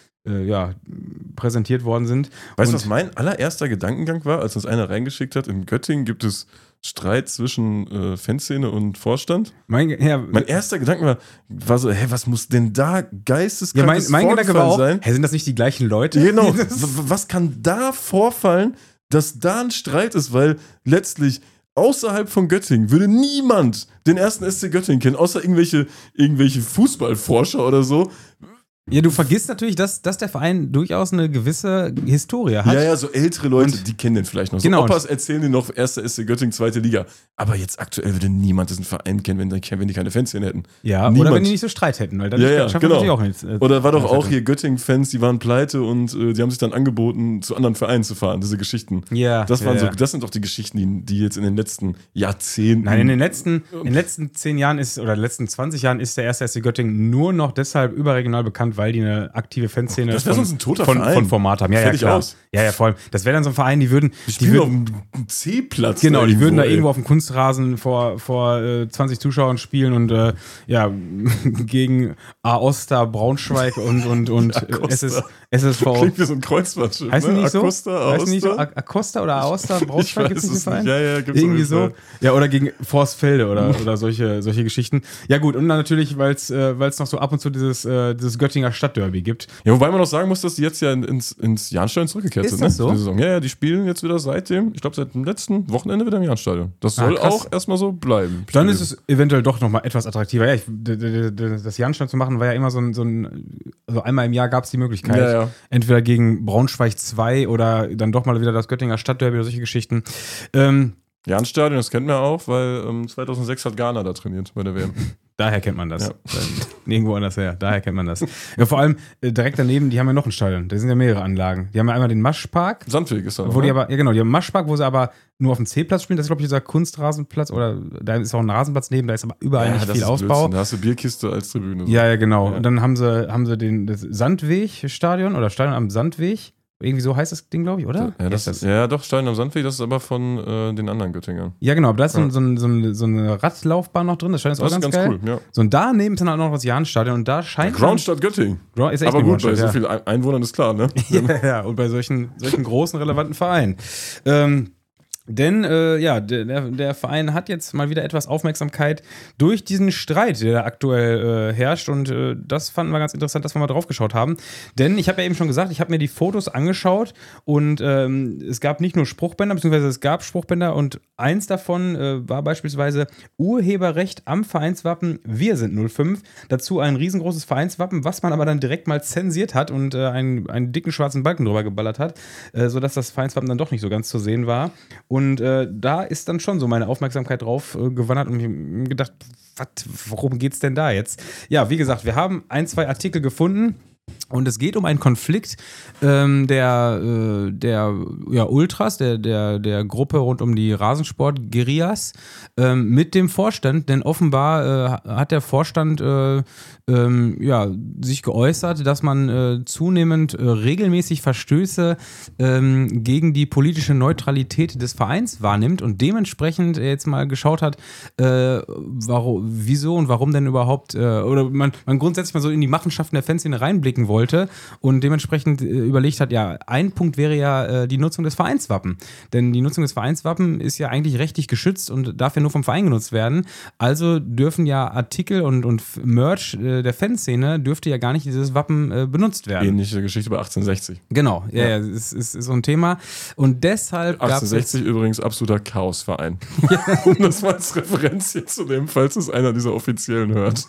präsentiert worden sind. Weißt du, was mein allererster Gedankengang war, als uns einer reingeschickt hat, in Göttingen gibt es Streit zwischen Fanszene und Vorstand? Mein erster Gedanke war so, was muss denn da geisteskrankes mein Gedanke war auch, sein? Sind das nicht die gleichen Leute? Genau, was kann da vorfallen, dass da ein Streit ist, weil letztlich außerhalb von Göttingen würde niemand den ersten SC Göttingen kennen, außer irgendwelche Fußballforscher oder so. Ja, du vergisst natürlich, dass der Verein durchaus eine gewisse Historie hat. Ja, so ältere Leute, die kennen den vielleicht noch. So genau. Opas erzählen dir noch 1. SC Göttingen, 2. Liga. Aber jetzt aktuell würde niemand diesen Verein kennen, wenn die keine Fanszene hätten. Ja, niemand. Oder wenn die nicht so Streit hätten. Weil dann schaffen natürlich auch nichts. Oder war doch auch hier Göttingen-Fans, die waren pleite und die haben sich dann angeboten, zu anderen Vereinen zu fahren, diese Geschichten. Ja. Das sind doch die Geschichten, die jetzt in den letzten Jahrzehnten... Nein, in den letzten 10 Jahren letzten 20 Jahren ist der 1. SC Göttingen nur noch deshalb überregional bekannt, sind, weil die eine aktive Fanszene das wäre sonst ein toter Verein. Von Format haben. Ja, Fertig klar. aus. Ja, vor allem. Das wäre dann so ein Verein, die würden auf dem C-Platz. Genau, die würden da irgendwo auf dem Kunstrasen vor 20 Zuschauern spielen und gegen Aosta Braunschweig und SSV. Klingt wie so ein Kreuzfahrtschiff. Heißt ne? nicht so? Acosta, Heißt nicht so? Aosta? Acosta oder Aosta Braunschweig gibt es nicht einen Verein? Ja, gibt's irgendwie auf jeden so. Fall. Ja, oder gegen Forstfelde oder solche Geschichten. Ja gut, und dann natürlich, weil es noch so ab und zu dieses Göttinger Stadtderby gibt. Ja, wobei man auch sagen muss, dass die jetzt ja ins Jahnstadion zurückgekehrt sind. das so? Die Saison. Ja, die spielen jetzt wieder seit dem letzten Wochenende wieder im Jahnstadion. Das soll auch erstmal so bleiben. Dann ist es eventuell doch nochmal etwas attraktiver. Ja, das Jahnstadion zu machen war ja immer so also einmal im Jahr gab es die Möglichkeit. Ja. Entweder gegen Braunschweig 2 oder dann doch mal wieder das Göttinger Stadtderby oder solche Geschichten. Jahnstadion, das kennt man auch, weil 2006 hat Ghana da trainiert bei der WM. Daher kennt man das. Ja. Nirgendwo anders her. Daher kennt man das. Ja, vor allem direkt daneben, die haben ja noch ein Stadion. Da sind ja mehrere Anlagen. Die haben ja einmal den Maschpark. Sandweg ist da. Wo die aber, ja genau, die haben einen Maschpark, wo sie aber nur auf dem C-Platz spielen. Das ist, glaube ich, dieser Kunstrasenplatz oder da ist auch ein Rasenplatz neben, da ist aber überall nicht viel Ausbau. Blödsinn. Da hast du Bierkiste als Tribüne. So. Ja, genau. Ja. Und dann haben sie das Sandweg-Stadion oder Stadion am Sandweg. Irgendwie so heißt das Ding, glaube ich, oder? Ja, doch, Stadion am Sandweg, das ist aber von den anderen Göttingern. Ja, genau, aber da ist so eine Radlaufbahn noch drin, das Stadion ist auch ganz geil. Cool, ja. So, und daneben ist dann auch noch das Jahnstadion und da scheint... Groundstadt Göttingen. Ist echt aber gut, bei so ja. vielen Einwohnern ist klar, ne? Ja, und bei solchen großen, relevanten Vereinen. Denn der Verein hat jetzt mal wieder etwas Aufmerksamkeit durch diesen Streit, der da aktuell herrscht. Und das fanden wir ganz interessant, dass wir mal drauf geschaut haben. Denn ich habe ja eben schon gesagt, ich habe mir die Fotos angeschaut und es gab nicht nur Spruchbänder, beziehungsweise es gab Spruchbänder und eins davon war beispielsweise Urheberrecht am Vereinswappen Wir sind 05. Dazu ein riesengroßes Vereinswappen, was man aber dann direkt mal zensiert hat und einen dicken schwarzen Balken drüber geballert hat, sodass das Vereinswappen dann doch nicht so ganz zu sehen war. Und da ist dann schon so meine Aufmerksamkeit drauf gewandert und mir gedacht, worum geht's denn da jetzt? Ja, wie gesagt, wir haben 2 Artikel gefunden. Und es geht um einen Konflikt der Ultras, der Gruppe rund um die Rasensport-Guerillas mit dem Vorstand, denn offenbar hat der Vorstand sich geäußert, dass man zunehmend regelmäßig Verstöße gegen die politische Neutralität des Vereins wahrnimmt und dementsprechend jetzt mal geschaut hat, wieso und warum denn überhaupt, oder man grundsätzlich mal so in die Machenschaften der Fanszene reinblicken wollte und dementsprechend überlegt hat, ja, ein Punkt wäre ja die Nutzung des Vereinswappen. Denn die Nutzung des Vereinswappen ist ja eigentlich rechtlich geschützt und darf ja nur vom Verein genutzt werden. Also dürfen ja Artikel und Merch der Fanszene dürfte ja gar nicht dieses Wappen benutzt werden. Ähnliche Geschichte bei 1860. Genau, ja, es ist so ein Thema. Und deshalb 1860 übrigens absoluter Chaosverein. Um das mal als Referenz hier zu nehmen, falls es einer dieser Offiziellen hört.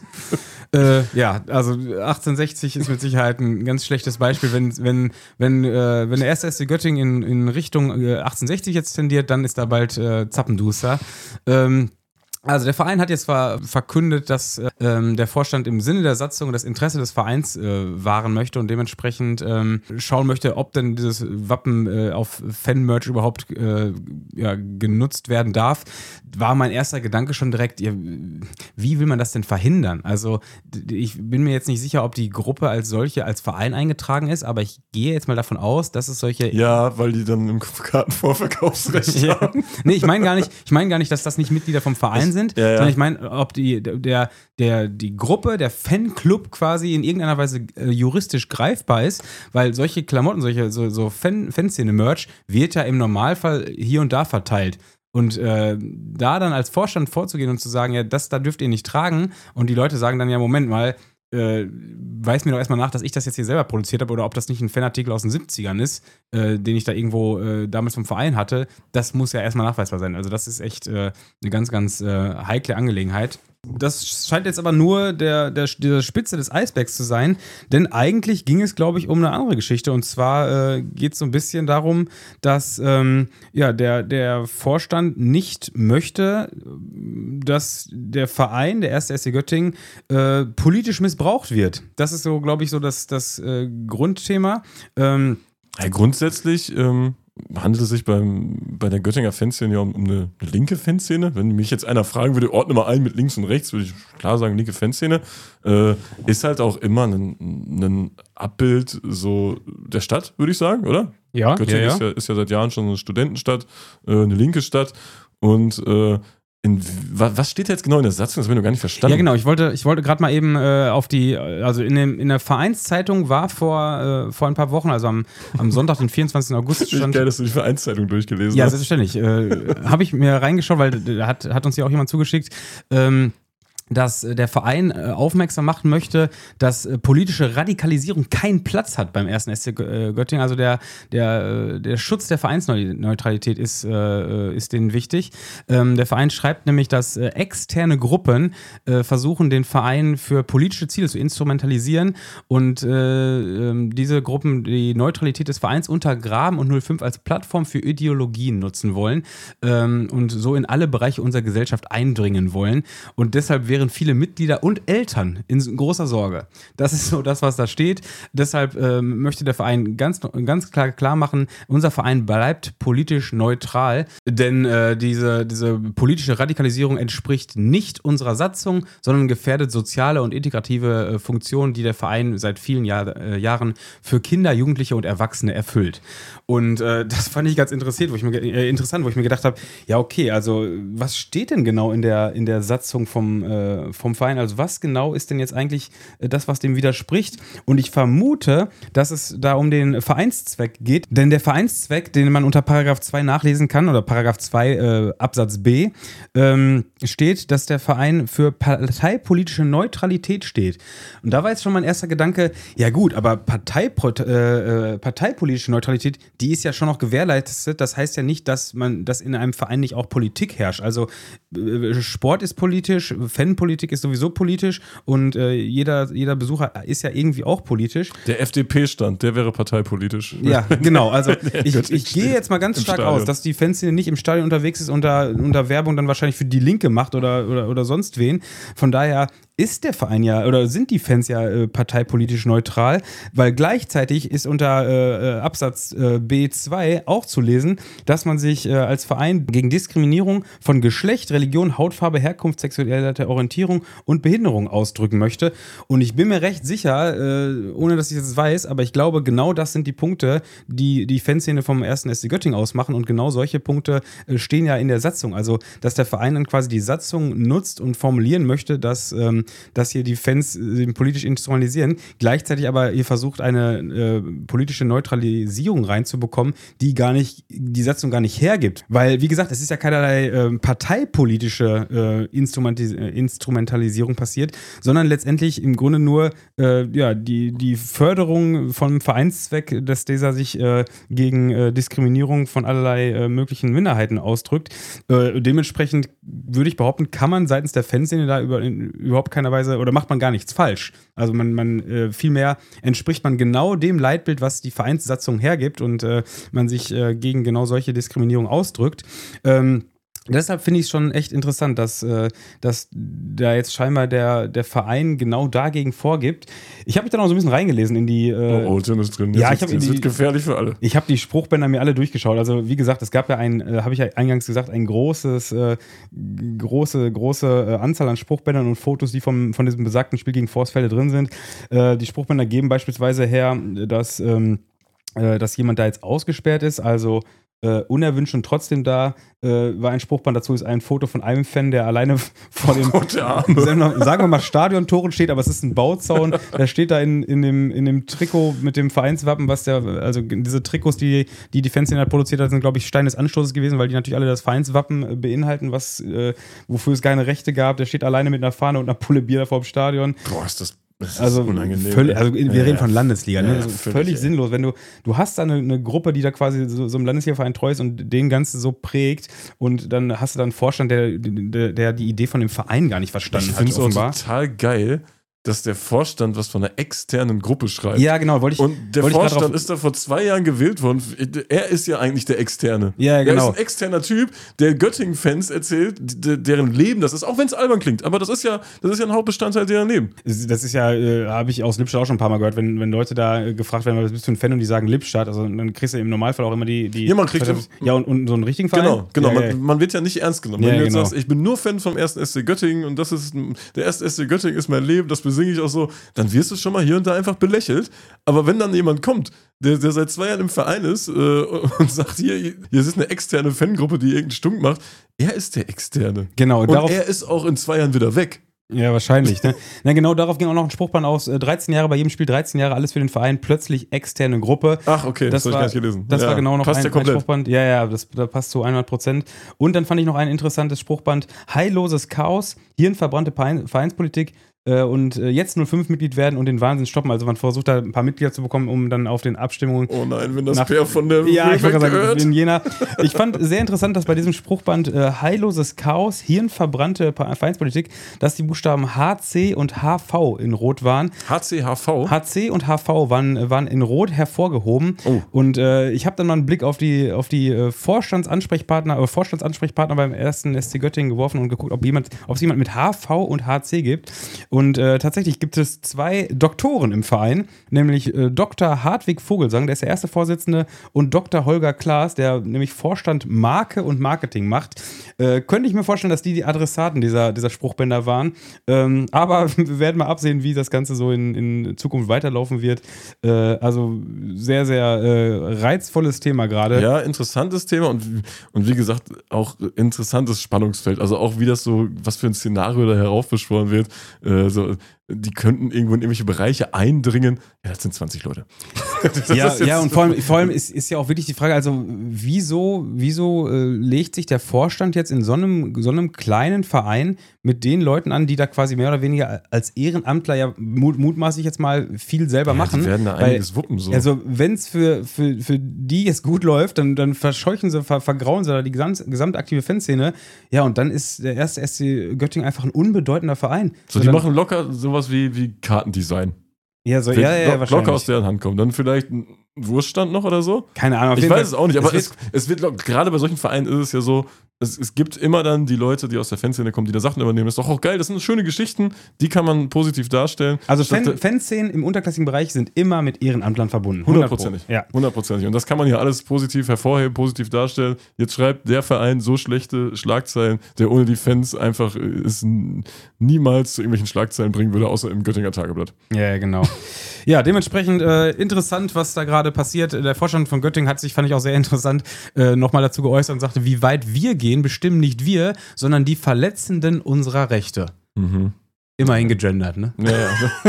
Also 1860 ist mit Sicherheit ein ganz schlechtes Beispiel. Wenn der erste SC Göttingen in Richtung 1860 jetzt tendiert, dann ist da bald Zappenduster. Also der Verein hat jetzt zwar verkündet, dass der Vorstand im Sinne der Satzung das Interesse des Vereins wahren möchte und dementsprechend schauen möchte, ob denn dieses Wappen auf Fan-Merch überhaupt genutzt werden darf, war mein erster Gedanke schon direkt, wie will man das denn verhindern? Also ich bin mir jetzt nicht sicher, ob die Gruppe als solche als Verein eingetragen ist, aber ich gehe jetzt mal davon aus, dass es solche... Ja, weil die dann im Kartenvorverkaufsrecht haben. Nee, ich meine gar nicht, dass das nicht Mitglieder vom Verein sind, sondern ich meine, ob die Gruppe, der Fanclub quasi in irgendeiner Weise juristisch greifbar ist, weil solche Klamotten, so Fanszene-Merch wird ja im Normalfall hier und da verteilt. Und da dann als Vorstand vorzugehen und zu sagen, ja, das da dürft ihr nicht tragen und die Leute sagen dann, ja, Moment mal, weiß mir doch erstmal nach, dass ich das jetzt hier selber produziert habe oder ob das nicht ein Fanartikel aus den 70ern ist, den ich da irgendwo damals vom Verein hatte, das muss ja erstmal nachweisbar sein. Also das ist echt eine ganz, ganz heikle Angelegenheit. Das scheint jetzt aber nur diese Spitze des Eisbergs zu sein, denn eigentlich ging es, glaube ich, um eine andere Geschichte. Und zwar geht es so ein bisschen darum, dass der Vorstand nicht möchte, dass der Verein, der 1. SC Göttingen, politisch missbraucht wird. Das ist so, glaube ich, so das Grundthema. Grundsätzlich handelt es sich bei der Göttinger Fanszene ja um eine linke Fanszene? Wenn mich jetzt einer fragen würde, ordne mal ein mit links und rechts, würde ich klar sagen, linke Fanszene. Ist halt auch immer ein Abbild so der Stadt, würde ich sagen, oder? Ja, Göttingen ist ja seit Jahren schon eine Studentenstadt, eine linke Stadt. Und was steht jetzt genau in der Satzung? Das habe ich noch gar nicht verstanden. Ja, genau. Ich wollte gerade mal eben also in der Vereinszeitung war vor ein paar Wochen, also am Sonntag, den 24. August stand. Geil, dass du die Vereinszeitung durchgelesen hast. Ja, selbstverständlich. Habe ich mir reingeschaut, weil hat uns ja auch jemand zugeschickt. Dass der Verein aufmerksam machen möchte, dass politische Radikalisierung keinen Platz hat beim 1. SC Göttingen. Also der Schutz der Vereinsneutralität ist denen wichtig. Der Verein schreibt nämlich, dass externe Gruppen versuchen, den Verein für politische Ziele zu instrumentalisieren und diese Gruppen die Neutralität des Vereins untergraben und 05 als Plattform für Ideologien nutzen wollen und so in alle Bereiche unserer Gesellschaft eindringen wollen. Und deshalb wären viele Mitglieder und Eltern in großer Sorge. Das ist so das, was da steht. Deshalb möchte der Verein ganz klar machen, unser Verein bleibt politisch neutral, denn diese politische Radikalisierung entspricht nicht unserer Satzung, sondern gefährdet soziale und integrative Funktionen, die der Verein seit vielen Jahren für Kinder, Jugendliche und Erwachsene erfüllt. Und das fand ich ganz interessant, wo ich mir gedacht habe, ja okay, also was steht denn genau in der Satzung vom Verein? Also was genau ist denn jetzt eigentlich das, was dem widerspricht? Und ich vermute, dass es da um den Vereinszweck geht, denn der Vereinszweck, den man unter Paragraph 2 nachlesen kann, oder Paragraph 2 Absatz B, steht, dass der Verein für parteipolitische Neutralität steht. Und da war jetzt schon mein erster Gedanke, ja gut, aber parteipolitische Neutralität, die ist ja schon noch gewährleistet. Das heißt ja nicht, dass in einem Verein nicht auch Politik herrscht. Also Sport ist politisch, Fanpolitik ist sowieso politisch und jeder Besucher ist ja irgendwie auch politisch. Der FDP-Stand, der wäre parteipolitisch. Ja, genau. Also ich gehe jetzt mal ganz stark aus, dass die Fanszene nicht im Stadion unterwegs ist und da unter Werbung dann wahrscheinlich für die Linke macht oder sonst wen. Von daher ist der Verein ja, oder sind die Fans ja parteipolitisch neutral, weil gleichzeitig ist unter Absatz B2 auch zu lesen, dass man sich als Verein gegen Diskriminierung von Geschlecht, Religion, Hautfarbe, Herkunft, sexueller Orientierung und Behinderung ausdrücken möchte. Und ich bin mir recht sicher, ohne dass ich das weiß, aber ich glaube, genau das sind die Punkte, die die Fanszene vom 1. SC Göttingen ausmachen, und genau solche Punkte stehen ja in der Satzung. Also, dass der Verein dann quasi die Satzung nutzt und formulieren möchte, dass hier die Fans politisch instrumentalisieren, gleichzeitig aber ihr versucht, eine politische Neutralisierung reinzubekommen, die die Satzung gar nicht hergibt. Weil, wie gesagt, es ist ja keinerlei parteipolitische Instrumentalisierung passiert, sondern letztendlich im Grunde nur die Förderung vom Vereinszweck, dass dieser sich gegen Diskriminierung von allerlei möglichen Minderheiten ausdrückt. Dementsprechend würde ich behaupten, kann man seitens der Fanszene da überhaupt keiner Weise, oder macht man gar nichts falsch. Also man vielmehr entspricht man genau dem Leitbild, was die Vereinssatzung hergibt, und man sich gegen genau solche Diskriminierung ausdrückt. Deshalb finde ich es schon echt interessant, dass da jetzt scheinbar der Verein genau dagegen vorgibt. Ich habe mich dann auch so ein bisschen reingelesen in die... Tim ist drin. Ja, das wird gefährlich für alle. Ich habe die Spruchbänder mir alle durchgeschaut. Also wie gesagt, es gab ja habe ich ja eingangs gesagt, ein große Anzahl an Spruchbändern und Fotos, die von diesem besagten Spiel gegen Vorsfelde drin sind. Die Spruchbänder geben beispielsweise her, dass jemand da jetzt ausgesperrt ist, also unerwünscht und trotzdem da, war ein Spruchband dazu, ist ein Foto von einem Fan, der alleine vor dem, sagen wir mal, Stadiontoren steht, aber es ist ein Bauzaun, der steht da in dem Trikot mit dem Vereinswappen, also diese Trikots, die Fanszene halt produziert hat, sind, glaube ich, Stein des Anstoßes gewesen, weil die natürlich alle das Vereinswappen beinhalten, wofür es keine Rechte gab. Der steht alleine mit einer Fahne und einer Pulle Bier da vor dem Stadion. Boah, ist das also unangenehm. Wir reden von Landesliga, ne? Also völlig sinnlos. sinnlos. Wenn du hast da eine Gruppe, die da quasi so einem Landesligaverein treu ist und den Ganzen so prägt, und dann hast du da einen Vorstand, der die Idee von dem Verein gar nicht verstanden hat, offenbar. Ich finde es auch total geil, dass der Vorstand was von einer externen Gruppe schreibt. Ja, genau. Und der Vorstand ist da vor 2 Jahren gewählt worden. Er ist ja eigentlich der Externe. Ja, genau. Er ist ein externer Typ, der Göttingen-Fans erzählt, deren Leben das ist, auch wenn es albern klingt. Aber das ist ja ein Hauptbestandteil deren Leben. Das ist ja, habe ich aus Lippstadt auch schon ein paar Mal gehört, wenn Leute da gefragt werden, was bist du ein Fan und die sagen Lippstadt, also dann kriegst du im Normalfall auch immer die ja, man kriegt und so einen richtigen Verein. Genau. Ja, man wird ja nicht ernst genommen. Ja, wenn du jetzt genau. sagst, ich bin nur Fan vom 1. SC Göttingen und das ist der 1. SC Göttingen ist mein Leben, das besinge ich auch so, dann wirst du schon mal hier und da einfach belächelt. Aber wenn dann jemand kommt, der seit 2 Jahren im Verein ist und sagt, hier ist eine externe Fangruppe, die irgendeinen Stunk macht, er ist der Externe. Genau. Und er ist auch in 2 Jahren wieder weg. Ja, wahrscheinlich. Ne? Na, genau, darauf ging auch noch ein Spruchband aus. 13 Jahre bei jedem Spiel, 13 Jahre, alles für den Verein, plötzlich externe Gruppe. Ach, okay, das habe ich gar nicht gelesen. Das war genau noch passt ein Spruchband. Ja, das passt zu 100%. Und dann fand ich noch ein interessantes Spruchband. Heilloses Chaos, hirnverbrannte Vereinspolitik. Und jetzt 05 Mitglied werden und den Wahnsinn stoppen. Also man versucht da ein paar Mitglieder zu bekommen, um dann auf den Abstimmungen... Oh nein, wenn das Peer von der ja, ich wollte sagen, in Jena. Ich fand sehr interessant, dass bei diesem Spruchband heilloses Chaos, hirnverbrannte Vereinspolitik, dass die Buchstaben HC und HV in Rot waren. HC HC und HV waren in Rot hervorgehoben. Oh. Und ich habe dann mal einen Blick auf die Vorstandsansprechpartner beim 1. SC Göttingen geworfen und geguckt, ob es jemand mit HV und HC gibt. Und tatsächlich gibt es 2 Doktoren im Verein, nämlich Dr. Hartwig Vogelsang, der ist der erste Vorsitzende, und Dr. Holger Klaas, der nämlich Vorstand Marke und Marketing macht. Könnte ich mir vorstellen, dass die Adressaten dieser Spruchbänder waren. Aber wir werden mal absehen, wie das Ganze so in Zukunft weiterlaufen wird. Also sehr, sehr reizvolles Thema gerade. Ja, interessantes Thema und wie gesagt, auch interessantes Spannungsfeld. Also auch wie das so, was für ein Szenario da heraufbeschworen wird. Die könnten irgendwo in irgendwelche Bereiche eindringen. Ja, das sind 20 Leute. Ja, und vor allem ist ja auch wirklich die Frage, also wieso legt sich der Vorstand jetzt in so einem kleinen Verein mit den Leuten an, die da quasi mehr oder weniger als Ehrenamtler ja mutmaßlich jetzt mal viel selber machen. Die werden da einiges wuppen. So. Also wenn es für die jetzt gut läuft, dann verscheuchen sie, vergrauen sie da die gesamte aktive Fanszene. Ja, und dann ist der 1. SC Göttingen einfach ein unbedeutender Verein. So, die machen locker sowas wie Kartendesign. Ja, wahrscheinlich. Locker aus deren Hand kommen. Dann vielleicht ein Wurststand noch oder so? Keine Ahnung. Ich weiß es auch nicht, aber es wird gerade bei solchen Vereinen ist es ja so, es gibt immer dann die Leute, die aus der Fanszene kommen, die da Sachen übernehmen. Das ist doch auch geil, das sind schöne Geschichten, die kann man positiv darstellen. Also Fanszenen im unterklassigen Bereich sind immer mit Ehrenamtlern verbunden. 100%. Ja. 100%. Und das kann man hier alles positiv hervorheben, positiv darstellen. Jetzt schreibt der Verein so schlechte Schlagzeilen, der ohne die Fans einfach es niemals zu irgendwelchen Schlagzeilen bringen würde, außer im Göttinger Tageblatt. Ja, genau. Ja, dementsprechend interessant, was da gerade passiert. Der Vorstand von Göttingen hat sich, fand ich auch sehr interessant, nochmal dazu geäußert und sagte, wie weit wir gehen, bestimmen nicht wir, sondern die Verletzenden unserer Rechte. Mhm. Immerhin gegendert, ne? Ja.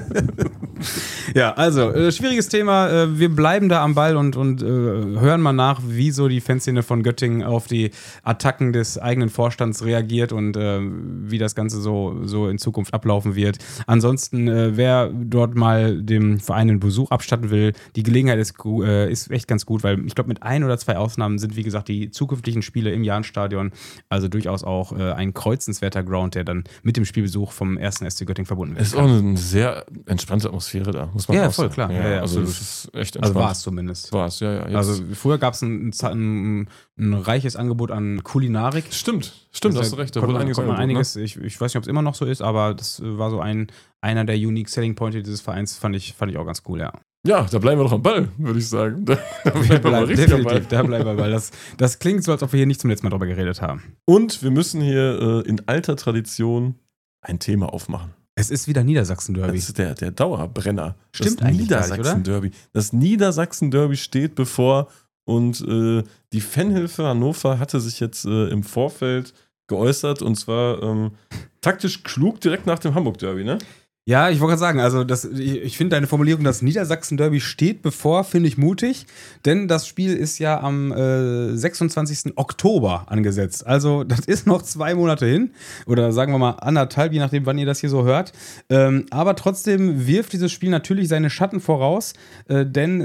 Ja, also, schwieriges Thema. Wir bleiben da am Ball und hören mal nach, wie so die Fanszene von Göttingen auf die Attacken des eigenen Vorstands reagiert und wie das Ganze so in Zukunft ablaufen wird. Ansonsten, wer dort mal dem Verein einen Besuch abstatten will, die Gelegenheit ist echt ganz gut, weil ich glaube, mit 1 oder 2 Ausnahmen sind, wie gesagt, die zukünftigen Spiele im Jahnstadion also durchaus auch ein kreuzenswerter Ground, der dann mit dem Spielbesuch vom 1. SC Göttingen verbunden wird. Es ist auch eine sehr entspannte Atmosphäre da, muss man auch sagen. Ja, voll klar. Ja, also absolut. das ist echt entspannt. Also war es zumindest. War es, ja. Jetzt. Also früher gab es ein reiches Angebot an Kulinarik. Stimmt, hast du recht. Da wurde einiges, ich weiß nicht, ob es immer noch so ist, aber das war so einer der unique Selling Points dieses Vereins, fand ich auch ganz cool, ja. Ja, da bleiben wir doch am Ball, würde ich sagen. Da bleiben wir am Ball. Das klingt so, als ob wir hier nicht zum letzten Mal drüber geredet haben. Und wir müssen hier in alter Tradition ein Thema aufmachen. Es ist wieder Niedersachsen-Derby. Das ist der Dauerbrenner. Stimmt das eigentlich Niedersachsen-Derby. Das Niedersachsen-Derby steht bevor und die Fanhilfe Hannover hatte sich jetzt im Vorfeld geäußert und zwar taktisch klug direkt nach dem Hamburg-Derby, ne? Ja, ich wollte gerade sagen, also ich finde deine Formulierung, das Niedersachsen-Derby steht bevor, finde ich mutig, denn das Spiel ist ja am 26. Oktober angesetzt. Also das ist noch 2 Monate hin oder sagen wir mal 1,5, je nachdem, wann ihr das hier so hört. Aber trotzdem wirft dieses Spiel natürlich seine Schatten voraus, denn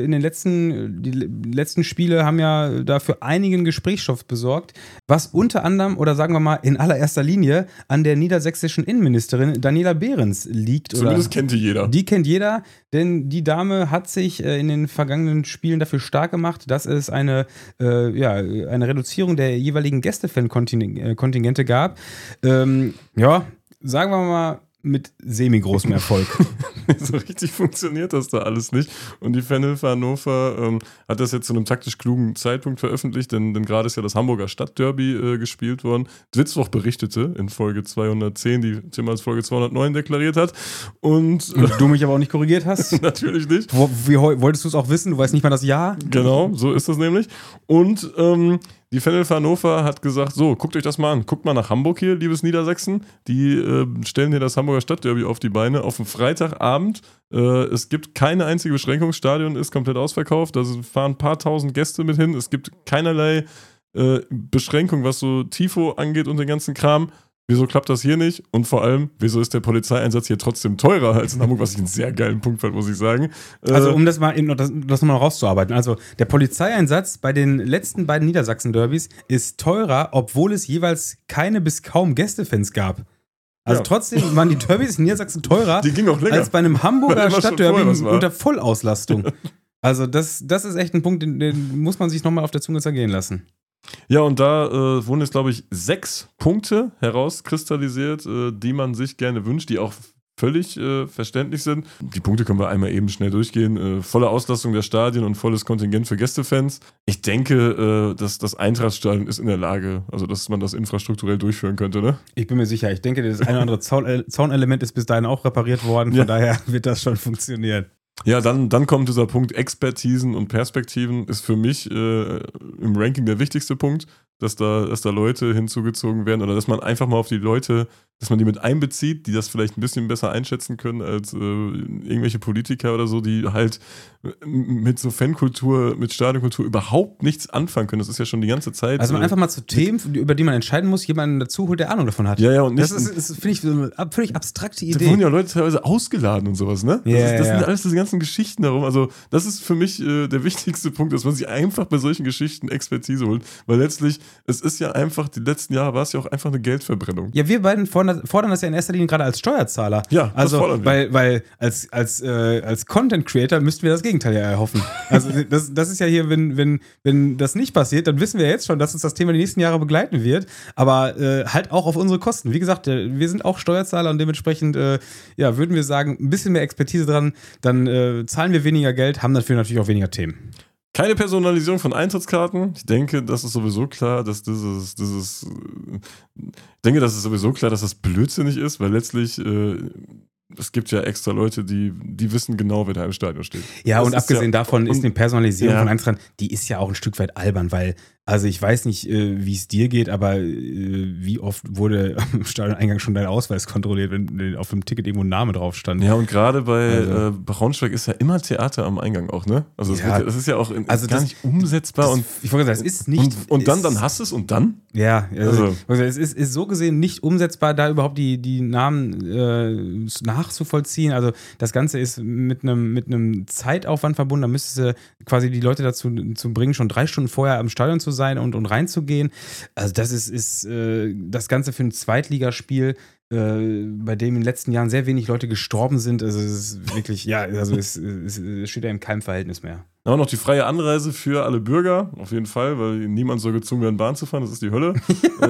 die letzten Spiele haben ja dafür einigen Gesprächsstoff besorgt, was unter anderem oder sagen wir mal in allererster Linie an der niedersächsischen Innenministerin Daniela Behrens liegt. Zumindest kennt die jeder. Die kennt jeder, denn die Dame hat sich in den vergangenen Spielen dafür stark gemacht, dass es eine Reduzierung der jeweiligen Gästefan-Kontingente gab. Sagen wir mal, mit semi-großem Erfolg. So richtig funktioniert das da alles nicht. Und die Fanhilfe Hannover hat das jetzt zu einem taktisch klugen Zeitpunkt veröffentlicht, denn gerade ist ja das Hamburger Stadtderby gespielt worden. Witzwoch berichtete in Folge 210, die Tim als Folge 209 deklariert hat. Und du mich aber auch nicht korrigiert hast. Natürlich nicht. Wie wolltest du es auch wissen? Du weißt nicht mal das Jahr? Genau, so ist das nämlich. Und die Fanhilfe Hannover hat gesagt, so, guckt euch das mal an. Guckt mal nach Hamburg hier, liebes Niedersachsen. Die stellen hier das Hamburger Stadtderby auf die Beine auf dem Freitagabend. Es gibt keine einzige Beschränkung. Das Stadion ist komplett ausverkauft. Da fahren ein paar tausend Gäste mit hin. Es gibt keinerlei Beschränkung, was so Tifo angeht und den ganzen Kram. Wieso klappt das hier nicht? Und vor allem, wieso ist der Polizeieinsatz hier trotzdem teurer als in Hamburg, was ich einen sehr geilen Punkt fand, muss ich sagen. Also um das nochmal rauszuarbeiten. Also der Polizeieinsatz bei den letzten beiden Niedersachsen-Derbys ist teurer, obwohl es jeweils keine bis kaum Gästefans gab. Also trotzdem waren die Derbys in Niedersachsen teurer die ging auch länger. als bei einem Hamburger Stadtderby unter Vollauslastung. Also das ist echt ein Punkt, den muss man sich nochmal auf der Zunge zergehen lassen. Ja, und da wurden jetzt, glaube ich, 6 Punkte herauskristallisiert, die man sich gerne wünscht, die auch völlig verständlich sind. Die Punkte können wir einmal eben schnell durchgehen. Volle Auslastung der Stadien und volles Kontingent für Gästefans. Ich denke, dass das Eintrachtstadion ist in der Lage, also dass man das infrastrukturell durchführen könnte, ne? Ich bin mir sicher. Ich denke, das eine oder andere Zaunelement ist bis dahin auch repariert worden. Von daher wird das schon funktionieren. Ja, dann kommt dieser Punkt Expertisen und Perspektiven, ist für mich im Ranking der wichtigste Punkt, dass da Leute hinzugezogen werden oder dass man einfach mal auf die Leute, dass man die mit einbezieht, die das vielleicht ein bisschen besser einschätzen können als irgendwelche Politiker oder so, die halt mit so Fankultur, mit Stadionkultur überhaupt nichts anfangen können. Das ist ja schon die ganze Zeit. Also man einfach mal zu Themen, über die man entscheiden muss, jemanden dazu holt, der Ahnung davon hat. Ja, und nicht. Das ist finde ich, so eine völlig abstrakte Idee. Da wurden ja Leute teilweise ausgeladen und sowas, ne? Das sind alles diese ganzen Geschichten darum. Also das ist für mich der wichtigste Punkt, dass man sich einfach bei solchen Geschichten Expertise holt, weil letztlich, es ist ja einfach, die letzten Jahre war es ja auch einfach eine Geldverbrennung. Ja, wir beiden fordern das ja in erster Linie gerade als Steuerzahler. Ja, also, das fordern wir. Weil als Content Creator müssten wir das Gegenteil ja erhoffen. Also das ist ja hier, wenn das nicht passiert, dann wissen wir jetzt schon, dass uns das Thema die nächsten Jahre begleiten wird, aber halt auch auf unsere Kosten. Wie gesagt, wir sind auch Steuerzahler und dementsprechend würden wir sagen, ein bisschen mehr Expertise dran, dann zahlen wir weniger Geld, haben dafür natürlich auch weniger Themen. Keine Personalisierung von Eintrittskarten. Ich denke, das ist sowieso klar, dass das blödsinnig ist, weil letztlich es gibt ja extra Leute, die wissen genau, wer da im Stadion steht. Ja, das und abgesehen davon ist die Personalisierung von Eintrittskarten, die ist ja auch ein Stück weit albern, weil, also ich weiß nicht, wie es dir geht, aber wie oft wurde am Stadioneingang schon dein Ausweis kontrolliert, wenn auf dem Ticket irgendwo ein Name drauf stand? Ja, und gerade bei Braunschweig ist ja immer Theater am Eingang auch, ne? Also das ist ja auch gar nicht umsetzbar. Ich wollte sagen, es ist nicht... Und dann hast du es und dann? Ja, also es ist so gesehen nicht umsetzbar, da überhaupt die Namen nachzuvollziehen. Also das Ganze ist mit einem Zeitaufwand verbunden. Da müsstest du quasi die Leute dazu zu bringen, schon 3 Stunden vorher am Stadion zu sein und reinzugehen. Also das ist das Ganze für ein Zweitligaspiel, bei dem in den letzten Jahren sehr wenig Leute gestorben sind. Also es ist wirklich, es steht ja in keinem Verhältnis mehr. Auch noch die freie Anreise für alle Bürger, auf jeden Fall, weil niemand soll gezwungen werden, Bahn zu fahren, das ist die Hölle.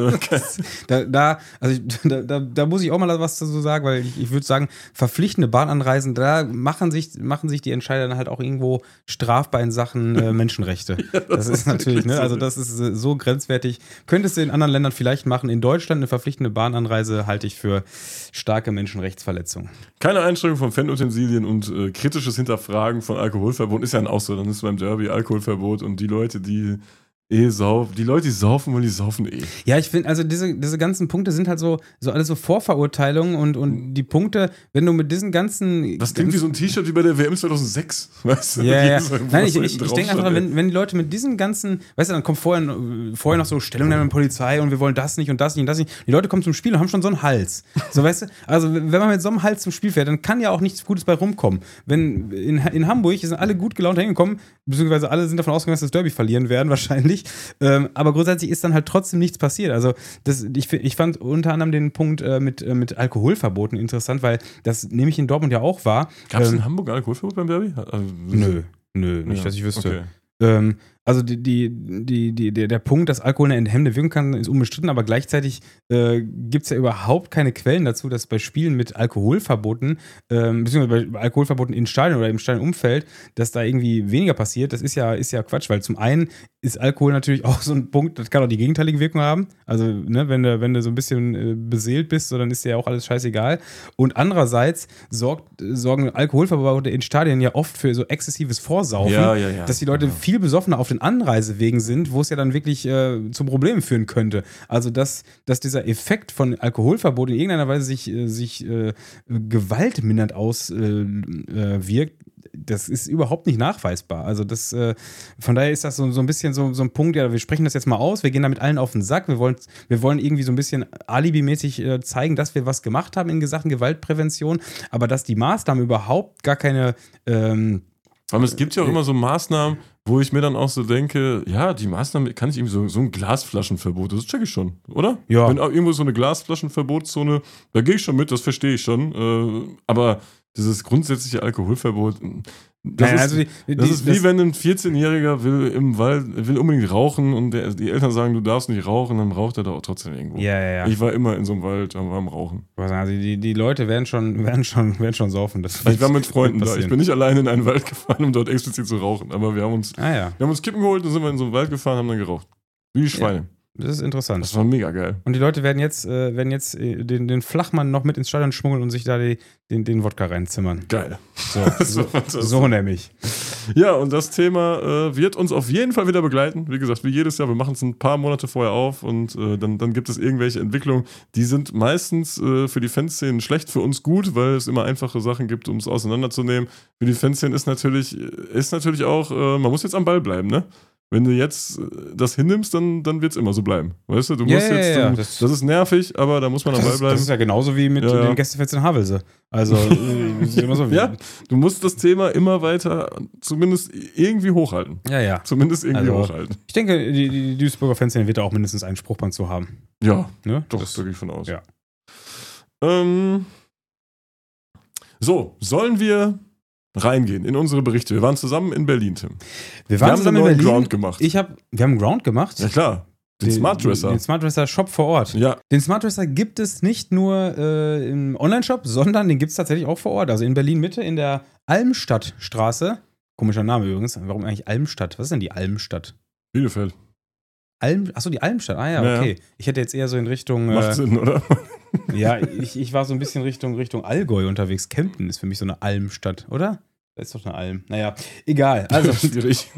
Da muss ich auch mal was dazu sagen, weil ich würde sagen, verpflichtende Bahnanreisen, da machen sich die Entscheider dann halt auch irgendwo strafbar in Sachen Menschenrechte. Das ist natürlich, ne, also das ist so grenzwertig. Könntest du in anderen Ländern vielleicht machen. In Deutschland eine verpflichtende Bahnanreise halte ich für starke Menschenrechtsverletzung. Keine Einschränkung von Fanutensilien und kritisches Hinterfragen von Alkoholverbot ist ja ein Ausdruck. Dann ist beim Derby Alkoholverbot und die Leute, die saufen, die saufen, weil die saufen eh. Ja, ich finde, also diese ganzen Punkte sind halt so alles so Vorverurteilungen und die Punkte, wenn du mit diesen ganzen... Das klingt wie so ein T-Shirt wie bei der WM 2006, weißt du? Ja. Nein, ich denke einfach, wenn die Leute mit diesen ganzen, weißt du, dann kommt vorher noch so Stellungnahme mit der Polizei und wir wollen das nicht und das nicht und das nicht. Die Leute kommen zum Spiel und haben schon so einen Hals. So, weißt du, also wenn man mit so einem Hals zum Spiel fährt, dann kann ja auch nichts Gutes bei rumkommen. Wenn in Hamburg sind alle gut gelaunt hingekommen, beziehungsweise alle sind davon ausgegangen, dass das Derby verlieren werden, wahrscheinlich. nicht. Aber grundsätzlich ist dann halt trotzdem nichts passiert. Also ich fand unter anderem den Punkt mit Alkoholverboten interessant, weil das nehme ich in Dortmund ja auch wahr. Gab es in Hamburg Alkoholverbot beim Derby? Also, Nö, nicht, dass ich wüsste. Okay. Also der Punkt, dass Alkohol eine enthemmende Wirkung kann, ist unbestritten, aber gleichzeitig gibt es ja überhaupt keine Quellen dazu, dass bei Spielen mit Alkoholverboten, beziehungsweise bei Alkoholverboten in Stadien oder im Stadionumfeld, dass da irgendwie weniger passiert. Das ist ja Quatsch, weil zum einen ist Alkohol natürlich auch so ein Punkt, das kann auch die gegenteilige Wirkung haben. Also, ne, wenn du so ein bisschen beseelt bist, so, dann ist dir ja auch alles scheißegal. Und andererseits sorgen Alkoholverbote in Stadien ja oft für so exzessives Vorsaufen, dass die Leute viel besoffener auf den Anreisewegen sind, wo es ja dann wirklich zu Problemen führen könnte. Also, dass dieser Effekt von Alkoholverbot in irgendeiner Weise sich gewaltmindernd auswirkt, das ist überhaupt nicht nachweisbar. Also von daher ist das so ein bisschen so ein Punkt, ja, wir sprechen das jetzt mal aus, wir gehen da mit allen auf den Sack, wir wollen irgendwie so ein bisschen alibimäßig zeigen, dass wir was gemacht haben in Sachen Gewaltprävention, aber dass die Maßnahmen überhaupt gar keine aber es gibt ja auch immer so Maßnahmen, wo ich mir dann auch so denke, ja, die Maßnahmen kann ich irgendwie so ein Glasflaschenverbot, das check ich schon, oder? Ja. Wenn irgendwo so eine Glasflaschenverbotszone, da gehe ich schon mit, das verstehe ich schon. Aber dieses grundsätzliche Alkoholverbot, das ist wie wenn ein 14-Jähriger will unbedingt rauchen und die Eltern sagen, du darfst nicht rauchen, dann raucht er da auch trotzdem irgendwo. Ja. Ich war immer in so einem Wald am Rauchen. Also die Leute werden schon saufen. Ich war mit Freunden da. Ich bin nicht alleine in einen Wald gefahren, um dort explizit zu rauchen. Aber wir haben uns Kippen geholt und sind wir in so einen Wald gefahren und haben dann geraucht. Wie die Schweine. Ja. Das ist interessant. Das war mega geil. Und die Leute werden jetzt den Flachmann noch mit ins Stadion schmuggeln und sich da den Wodka reinzimmern. Geil. So nämlich. Ja, und das Thema wird uns auf jeden Fall wieder begleiten. Wie gesagt, wie jedes Jahr, wir machen es ein paar Monate vorher auf und dann gibt es irgendwelche Entwicklungen, die sind meistens für die Fanszenen schlecht, für uns gut, weil es immer einfache Sachen gibt, um es auseinanderzunehmen. Für die Fanszenen ist natürlich auch, man muss jetzt am Ball bleiben, ne? Wenn du jetzt das hinnimmst, dann wird es immer so bleiben. Weißt du, das ist nervig, aber da muss man am Ball bleiben. Das ist ja genauso wie mit den Gästefans in Havelse. Also, immer so ja, du musst das Thema immer weiter zumindest irgendwie hochhalten. Ja. Zumindest irgendwie hochhalten. Ich denke, die Duisburger Fanszene wird da auch mindestens einen Spruchband zu haben. Ja, ne? Doch, das gehe ich von aus. Ja. So, sollen wir reingehen in unsere Berichte? Wir waren zusammen in Berlin, Tim. Wir haben zusammen in Berlin. Ground gemacht. Wir haben einen Ground gemacht? Ja, klar. Den Smart Dresser. Den Smart Dresser Shop vor Ort. Ja. Den Smart Dresser gibt es nicht nur im Online-Shop, sondern den gibt es tatsächlich auch vor Ort. Also in Berlin-Mitte in der Almstadtstraße. Komischer Name übrigens. Warum eigentlich Almstadt? Was ist denn die Almstadt? Bielefeld. Achso, die Almstadt. Ah ja, okay. Ich hätte jetzt eher so in Richtung. Macht Sinn, oder? Ja, ich war so ein bisschen Richtung Allgäu unterwegs. Kempten ist für mich so eine Almstadt, oder? Da ist doch eine Alm. Naja, egal. Also, schwierig.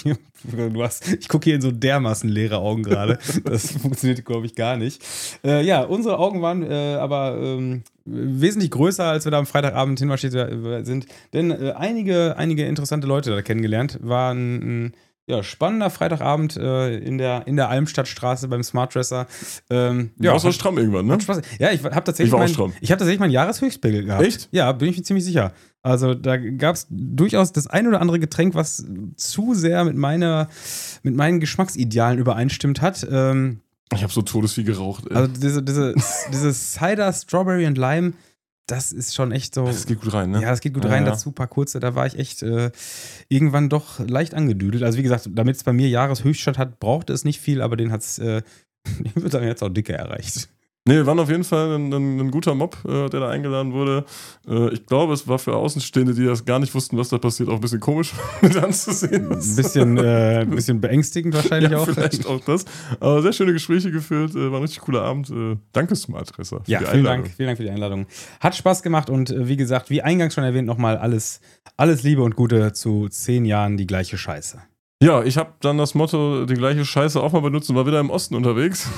Ich gucke hier in so dermaßen leere Augen gerade. Das funktioniert, glaube ich, gar nicht. Ja, unsere Augen waren aber wesentlich größer, als wir da am Freitagabend hinmarschiert sind. Denn einige interessante Leute da kennengelernt. War ein spannender Freitagabend in der Almstadtstraße beim Smart Dresser. Warst du stramm irgendwann, ne? Spaß. Ja, ich habe tatsächlich meinen Jahreshochspegel gehabt. Echt? Ja, bin ich mir ziemlich sicher. Also da gab es durchaus das ein oder andere Getränk, was zu sehr mit meinen Geschmacksidealen übereinstimmt hat. Ich habe so todesvieh geraucht. Ey. Also diese Cider, Strawberry und Lime, das ist schon echt so. Das geht gut rein, ne? Ja, das geht gut rein. Dazu ein paar kurze, da war ich echt irgendwann doch leicht angedüdelt. Also wie gesagt, damit es bei mir Jahreshöchststand hat, brauchte es nicht viel, aber den hat es, ich würde sagen, jetzt auch dicke erreicht. Nee, wir waren auf jeden Fall ein guter Mob, der da eingeladen wurde. Ich glaube, es war für Außenstehende, die das gar nicht wussten, was da passiert, auch ein bisschen komisch mit anzusehen. Ein bisschen beängstigend wahrscheinlich auch. Vielleicht auch das. Aber sehr schöne Gespräche geführt, war ein richtig cooler Abend. Danke, Smart Dresser. Ja, vielen Dank für die Einladung. Hat Spaß gemacht und wie gesagt, wie eingangs schon erwähnt, nochmal alles Liebe und Gute zu 10 Jahren die gleiche Scheiße. Ja, ich habe dann das Motto, die gleiche Scheiße auch mal benutzt und war wieder im Osten unterwegs.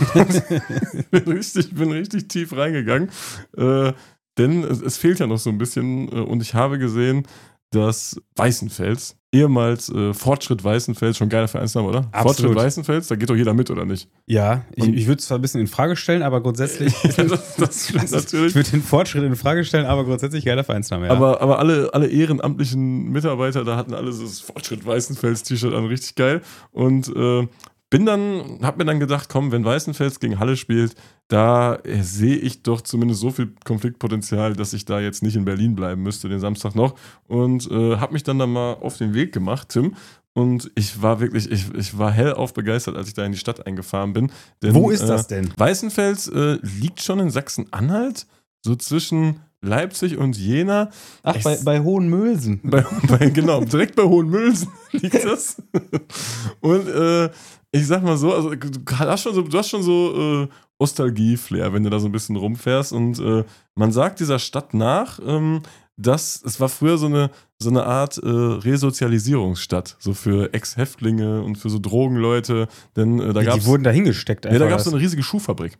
bin richtig tief reingegangen. Denn es fehlt ja noch so ein bisschen und ich habe gesehen, dass Weißenfels, ehemals Fortschritt Weißenfels, schon geiler Vereinsname, oder? Absolut. Fortschritt Weißenfels, da geht doch jeder mit, oder nicht? Ja, ich würde es zwar ein bisschen in Frage stellen, aber grundsätzlich. das stimmt natürlich. Ich würde den Fortschritt in Frage stellen, aber grundsätzlich geiler Vereinsname, ja. Aber alle ehrenamtlichen Mitarbeiter, da hatten alle das Fortschritt Weißenfels T-Shirt an, richtig geil. Und hab mir dann gedacht, komm, wenn Weißenfels gegen Halle spielt, da sehe ich doch zumindest so viel Konfliktpotenzial, dass ich da jetzt nicht in Berlin bleiben müsste, den Samstag noch. Und habe mich dann mal auf den Weg gemacht, Tim. Und ich war wirklich, ich war hellauf begeistert, als ich da in die Stadt eingefahren bin. Denn, Wo ist das denn? Weißenfels liegt schon in Sachsen-Anhalt, so zwischen Leipzig und Jena. Ach, bei Hohenmülsen. Genau, direkt bei Hohenmülsen liegt das. Und ich sag mal so, also du hast schon so Nostalgie-Flair, wenn du da so ein bisschen rumfährst. Und man sagt dieser Stadt nach, dass es war früher so eine Art Resozialisierungsstadt, so für Ex-Häftlinge und für so Drogenleute. Denn die wurden da hingesteckt. Ja, da gab es so eine riesige Schuhfabrik.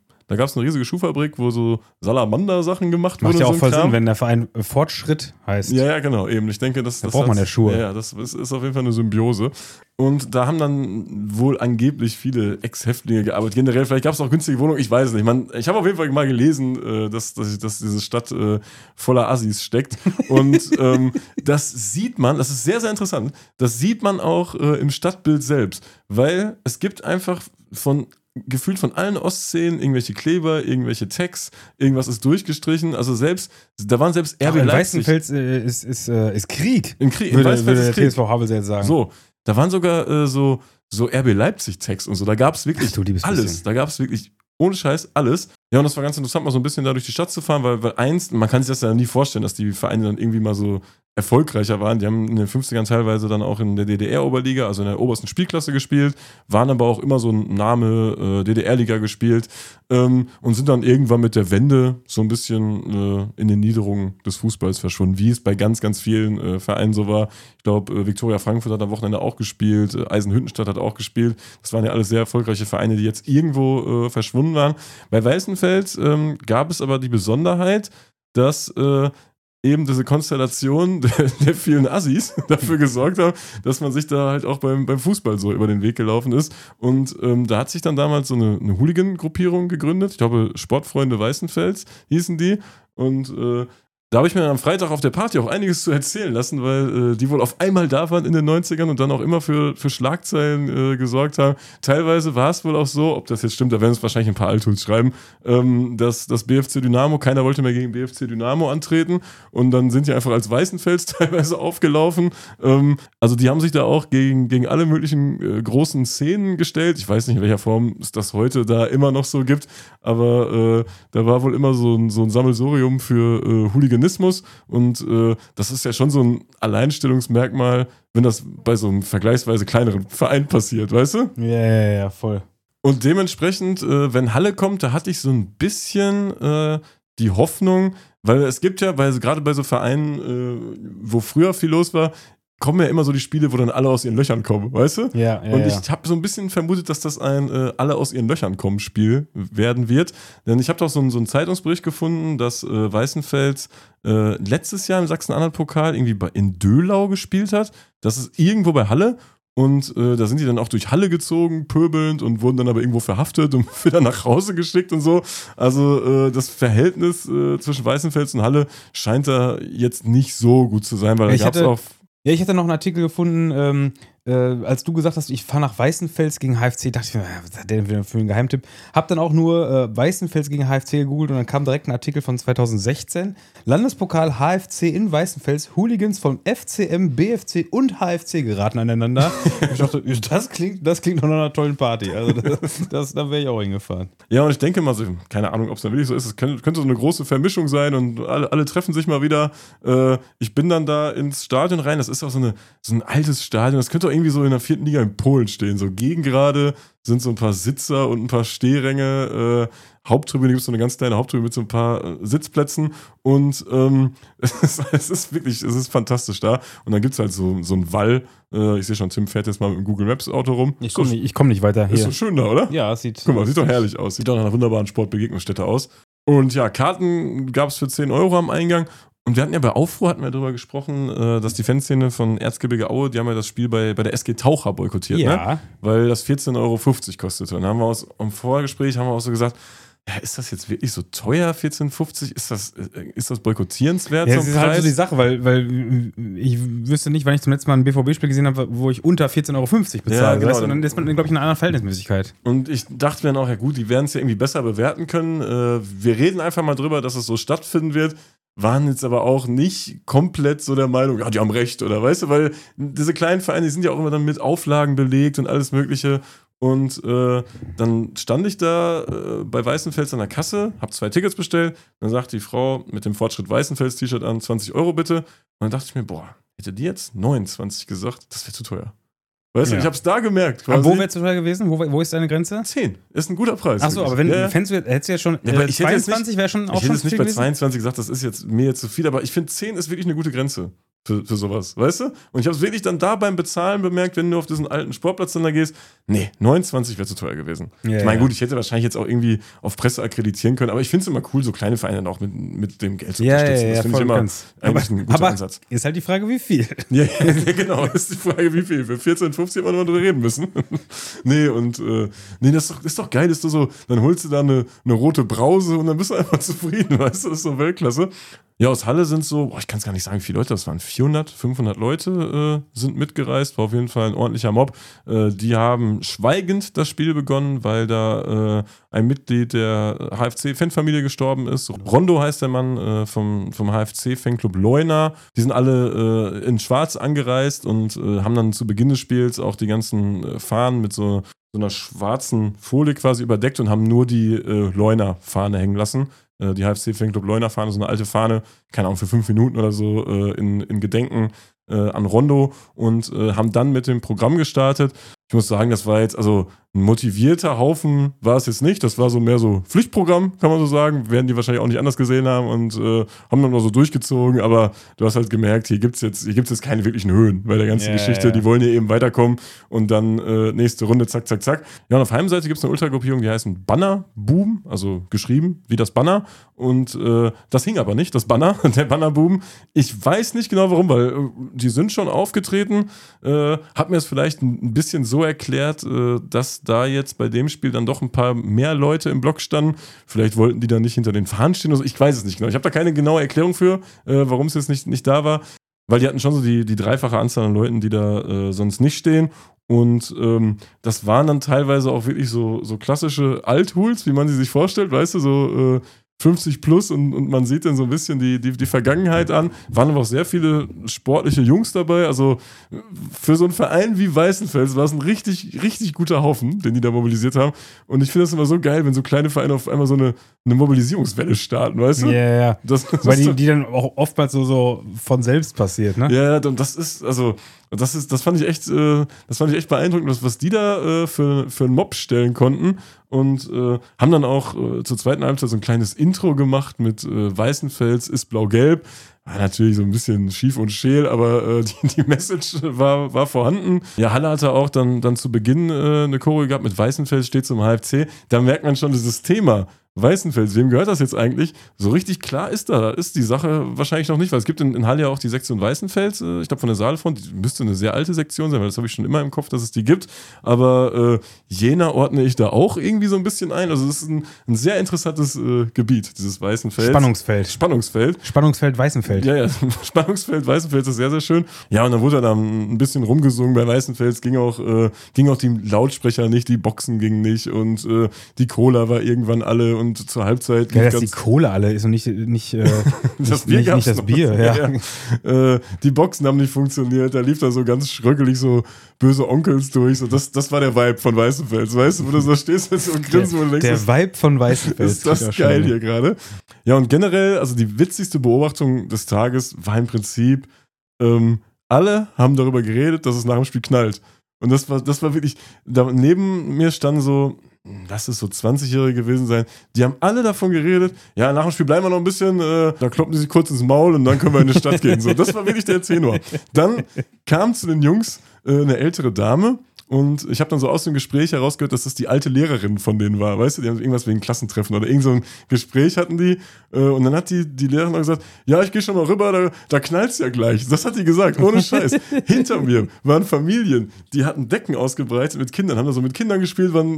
Wo so Salamander-Sachen gemacht wurden. Macht ja auch so voll Sinn, wenn der Verein Fortschritt heißt. Ja, genau, eben. Ich denke, da braucht man ja Schuhe. Ja, das ist auf jeden Fall eine Symbiose. Und da haben dann wohl angeblich viele Ex-Häftlinge gearbeitet. Generell, vielleicht gab es auch günstige Wohnungen, ich weiß es nicht. Ich habe auf jeden Fall mal gelesen, dass diese Stadt voller Assis steckt. Und das sieht man, das ist sehr, sehr interessant, das sieht man auch im Stadtbild selbst. Weil es gibt einfach gefühlt von allen Ostszenen irgendwelche Kleber, irgendwelche Tags, irgendwas ist durchgestrichen. Also da waren selbst RB Leipzig. In Weißenfels ist Krieg. In Weißenfels würde der TSV Havelse jetzt sagen. So, da waren sogar so RB Leipzig-Tags und so. Da gab es wirklich alles. Da gab es wirklich ohne Scheiß alles. Ja, und das war ganz interessant, mal so ein bisschen da durch die Stadt zu fahren, weil man kann sich das ja nie vorstellen, dass die Vereine dann irgendwie mal so erfolgreicher waren. Die haben in den 50ern teilweise dann auch in der DDR-Oberliga, also in der obersten Spielklasse gespielt, waren aber auch immer so ein Name DDR-Liga gespielt und sind dann irgendwann mit der Wende so ein bisschen in den Niederungen des Fußballs verschwunden, wie es bei ganz, ganz vielen Vereinen so war. Ich glaube, Viktoria Frankfurt hat am Wochenende auch gespielt, Eisenhüttenstadt hat auch gespielt. Das waren ja alles sehr erfolgreiche Vereine, die jetzt irgendwo verschwunden waren. Bei Weißenfels gab es aber die Besonderheit, dass eben diese Konstellation der vielen Assis dafür gesorgt haben, dass man sich da halt auch beim Fußball so über den Weg gelaufen ist. Und da hat sich dann damals so eine Hooligan-Gruppierung gegründet. Ich glaube, Sportfreunde Weißenfels hießen die. Und da habe ich mir am Freitag auf der Party auch einiges zu erzählen lassen, weil die wohl auf einmal da waren in den 90ern und dann auch immer für Schlagzeilen gesorgt haben. Teilweise war es wohl auch so, ob das jetzt stimmt, da werden es wahrscheinlich ein paar Althuls schreiben, dass das BFC Dynamo, keiner wollte mehr gegen BFC Dynamo antreten und dann sind die einfach als Weißenfels teilweise aufgelaufen. Also die haben sich da auch gegen alle möglichen großen Szenen gestellt. Ich weiß nicht, in welcher Form es das heute da immer noch so gibt, aber da war wohl immer so ein Sammelsurium für Hooliganismus und das ist ja schon so ein Alleinstellungsmerkmal, wenn das bei so einem vergleichsweise kleineren Verein passiert, weißt du? Ja, voll. Und dementsprechend, wenn Halle kommt, da hatte ich so ein bisschen die Hoffnung, weil es gibt ja, gerade bei so Vereinen, wo früher viel los war, kommen ja immer so die Spiele, wo dann alle aus ihren Löchern kommen, weißt du? Ja. Und ich habe so ein bisschen vermutet, dass das ein alle aus ihren Löchern kommen Spiel werden wird. Denn ich habe doch so einen Zeitungsbericht gefunden, dass Weißenfels letztes Jahr im Sachsen-Anhalt-Pokal irgendwie in Döhlau gespielt hat. Das ist irgendwo bei Halle. Und da sind die dann auch durch Halle gezogen, pöbelnd und wurden dann aber irgendwo verhaftet und wieder nach Hause geschickt und so. Also das Verhältnis zwischen Weißenfels und Halle scheint da jetzt nicht so gut zu sein, weil da gab es auch... Ja, ich hatte noch einen Artikel gefunden, als du gesagt hast, ich fahre nach Weißenfels gegen HFC, dachte ich mir, was hat der denn für einen Geheimtipp? Hab dann auch nur Weißenfels gegen HFC gegoogelt und dann kam direkt ein Artikel von 2016. Landespokal HFC in Weißenfels, Hooligans von FCM, BFC und HFC geraten aneinander. Ich dachte, das klingt doch nach einer tollen Party. Also da wäre ich auch hingefahren. Ja, und ich denke mal, so, keine Ahnung, ob es dann wirklich so ist, es könnte so eine große Vermischung sein und alle treffen sich mal wieder. Ich bin dann da ins Stadion rein, das ist auch so ein altes Stadion, das könnte auch irgendwie so in der 4. Liga in Polen stehen. So gegengerade sind so ein paar Sitzer und ein paar Stehränge. Haupttribüne, gibt es so eine ganz kleine Haupttribüne mit so ein paar Sitzplätzen und es ist fantastisch da. Und dann gibt es halt so einen Wall. Ich sehe schon, Tim fährt jetzt mal mit dem Google Maps Auto rum. Ich komm nicht weiter hier. Ist so schön da, oder? Ja, sieht doch herrlich aus. Sieht doch nach einer wunderbaren Sportbegegnungsstätte aus. Und ja, Karten gab es für 10 Euro am Eingang. Und wir hatten ja bei Aufruhr darüber gesprochen, dass die Fanszene von Erzgebirge Aue, die haben ja das Spiel bei der SG Taucher boykottiert, ja. Ne? Weil das 14,50 Euro kostete. Und dann haben wir im Vorgespräch auch so gesagt, ja, ist das jetzt wirklich so teuer, 14,50? Ist das boykottierenswert? Ja, das ist halt so die Sache, weil ich wüsste nicht, wann ich zum letzten Mal ein BVB-Spiel gesehen habe, wo ich unter 14,50 Euro bezahle. Ja, genau. Weißt du? Und dann ist man, glaube ich, in einer anderen Verhältnismäßigkeit. Und ich dachte mir dann auch, ja gut, die werden es ja irgendwie besser bewerten können. Wir reden einfach mal drüber, dass es so stattfinden wird. Waren jetzt aber auch nicht komplett so der Meinung, ja, die haben recht, oder weißt du, weil diese kleinen Vereine, die sind ja auch immer dann mit Auflagen belegt und alles Mögliche. Und dann stand ich da bei Weißenfels an der Kasse, habe 2 Tickets bestellt. Dann sagt die Frau mit dem Fortschritt Weißenfels T-Shirt an, 20 Euro bitte. Und dann dachte ich mir, boah, hätte die jetzt 29 gesagt, das wäre zu teuer. Weißt du, ich habe es da gemerkt. Quasi. Aber wo wäre es zu teuer gewesen? Wo ist deine Grenze? 10. Ist ein guter Preis. Achso, aber hättest du ja schon 22 wäre schon auch schon. Ich hätte jetzt nicht bei gewesen? 22 gesagt, das ist mir jetzt zu viel, aber ich finde 10 ist wirklich eine gute Grenze für sowas, weißt du? Und ich habe es wirklich dann da beim Bezahlen bemerkt, wenn du auf diesen alten Sportplatz dann da gehst, nee, 29 wäre zu teuer gewesen. Ja, ich meine, gut, ich hätte wahrscheinlich jetzt auch irgendwie auf Presse akkreditieren können, aber ich finde es immer cool, so kleine Vereine dann auch mit dem Geld zu unterstützen. Das finde ich immer eigentlich ein guter Ansatz. Ist halt die Frage, wie viel. Ja, genau, ist die Frage, wie viel. Für 14,50 hätten wir noch drüber reden müssen. Nee, das ist doch geil, ist so, dann holst du da eine rote Brause und dann bist du einfach zufrieden, weißt du, das ist so Weltklasse. Ja, aus Halle sind so, ich kann es gar nicht sagen, wie viele Leute das waren, 400, 500 Leute sind mitgereist, war auf jeden Fall ein ordentlicher Mob. Die haben schweigend das Spiel begonnen, weil da ein Mitglied der HFC-Fanfamilie gestorben ist. Rondo heißt der Mann vom HFC-Fanclub Leuna. Die sind alle in Schwarz angereist und haben dann zu Beginn des Spiels auch die ganzen Fahnen mit so einer schwarzen Folie quasi überdeckt und haben nur die Leuna-Fahne hängen lassen. Die HFC-Fanclub Leuna-Fahne, so eine alte Fahne, keine Ahnung, für 5 Minuten oder so in Gedenken an Rondo und haben dann mit dem Programm gestartet. Ich muss sagen, das war jetzt, also ein motivierter Haufen war es jetzt nicht. Das war so mehr so Pflichtprogramm, kann man so sagen. Werden die wahrscheinlich auch nicht anders gesehen haben und haben dann noch so durchgezogen. Aber du hast halt gemerkt, hier gibt's jetzt keine wirklichen Höhen bei der ganzen Geschichte. Ja. Die wollen ja eben weiterkommen und dann nächste Runde, zack, zack, zack. Ja, und auf Heimseite gibt es eine Ultragruppierung, die heißen Banner Boom, also geschrieben wie das Banner. Und das hing aber nicht, das Banner, der Banner Boom. Ich weiß nicht genau warum, weil die sind schon aufgetreten. Hab mir das vielleicht ein bisschen so erklärt, dass da jetzt bei dem Spiel dann doch ein paar mehr Leute im Block standen. Vielleicht wollten die dann nicht hinter den Fahnen stehen oder so. Ich weiß es nicht genau. Ich habe da keine genaue Erklärung für, warum es jetzt nicht da war. Weil die hatten schon so die dreifache Anzahl an Leuten, die da sonst nicht stehen. Und das waren dann teilweise auch wirklich so klassische Althuls, wie man sie sich vorstellt, weißt du, so 50 plus und man sieht dann so ein bisschen die Vergangenheit an. Waren aber auch sehr viele sportliche Jungs dabei. Also für so einen Verein wie Weißenfels war es ein richtig, richtig guter Haufen, den die da mobilisiert haben. Und ich finde das immer so geil, wenn so kleine Vereine auf einmal so eine Mobilisierungswelle starten, weißt du? Ja, ja. Weil die dann auch oftmals so von selbst passiert, ne? Ja, und das fand ich echt beeindruckend, was die da für einen Mob stellen konnten. Und haben dann auch zur zweiten Halbzeit so ein kleines Intro gemacht mit Weißenfels ist blau-gelb. War natürlich so ein bisschen schief und scheel, aber die Message war vorhanden. Ja, Halle hatte auch dann zu Beginn eine Choreo gehabt mit Weißenfels steht zum HFC. Da merkt man schon dieses Thema. Weißenfels, wem gehört das jetzt eigentlich? So richtig klar ist die Sache wahrscheinlich noch nicht, weil es gibt in Halle ja auch die Sektion Weißenfels, ich glaube von der Saalfront, die müsste eine sehr alte Sektion sein, weil das habe ich schon immer im Kopf, dass es die gibt, aber Jena ordne ich da auch irgendwie so ein bisschen ein, also es ist ein sehr interessantes Gebiet, dieses Weißenfels. Spannungsfeld Weißenfeld. Ja, Spannungsfeld Weißenfels ist sehr, sehr schön. Ja, und dann wurde dann ein bisschen rumgesungen bei Weißenfels, ging auch die Lautsprecher nicht, die Boxen gingen nicht und die Cola war irgendwann alle und zur Halbzeit. Ja, dass die Kohle alle ist und nicht das Bier. Nicht das Bier, ja. Ja. Die Boxen haben nicht funktioniert, da lief da so ganz schröckelig so böse Onkels durch. So, das war der Vibe von Weißenfels, weißt du, wo du so stehst und grinst, wo du denkst, der Vibe von Weißenfels. Ist das geil hier gerade. Ja, und generell, also die witzigste Beobachtung des Tages war im Prinzip, alle haben darüber geredet, dass es nach dem Spiel knallt. Und das war wirklich, neben mir standen so, lass es so 20-Jährige gewesen sein, die haben alle davon geredet, ja, nach dem Spiel bleiben wir noch ein bisschen, da kloppen die sich kurz ins Maul und dann können wir in die Stadt gehen. So, das war wirklich der Tenor. Dann kam zu den Jungs eine ältere Dame Und ich habe dann so aus dem Gespräch herausgehört, dass das die alte Lehrerin von denen war. Weißt du, die haben irgendwas wegen Klassentreffen oder irgend so ein Gespräch hatten die. Und dann hat die Lehrerin gesagt, ja, ich gehe schon mal rüber, da knallt's ja gleich. Das hat die gesagt, ohne Scheiß. Hinter mir waren Familien, die hatten Decken ausgebreitet mit Kindern, haben da so mit Kindern gespielt, war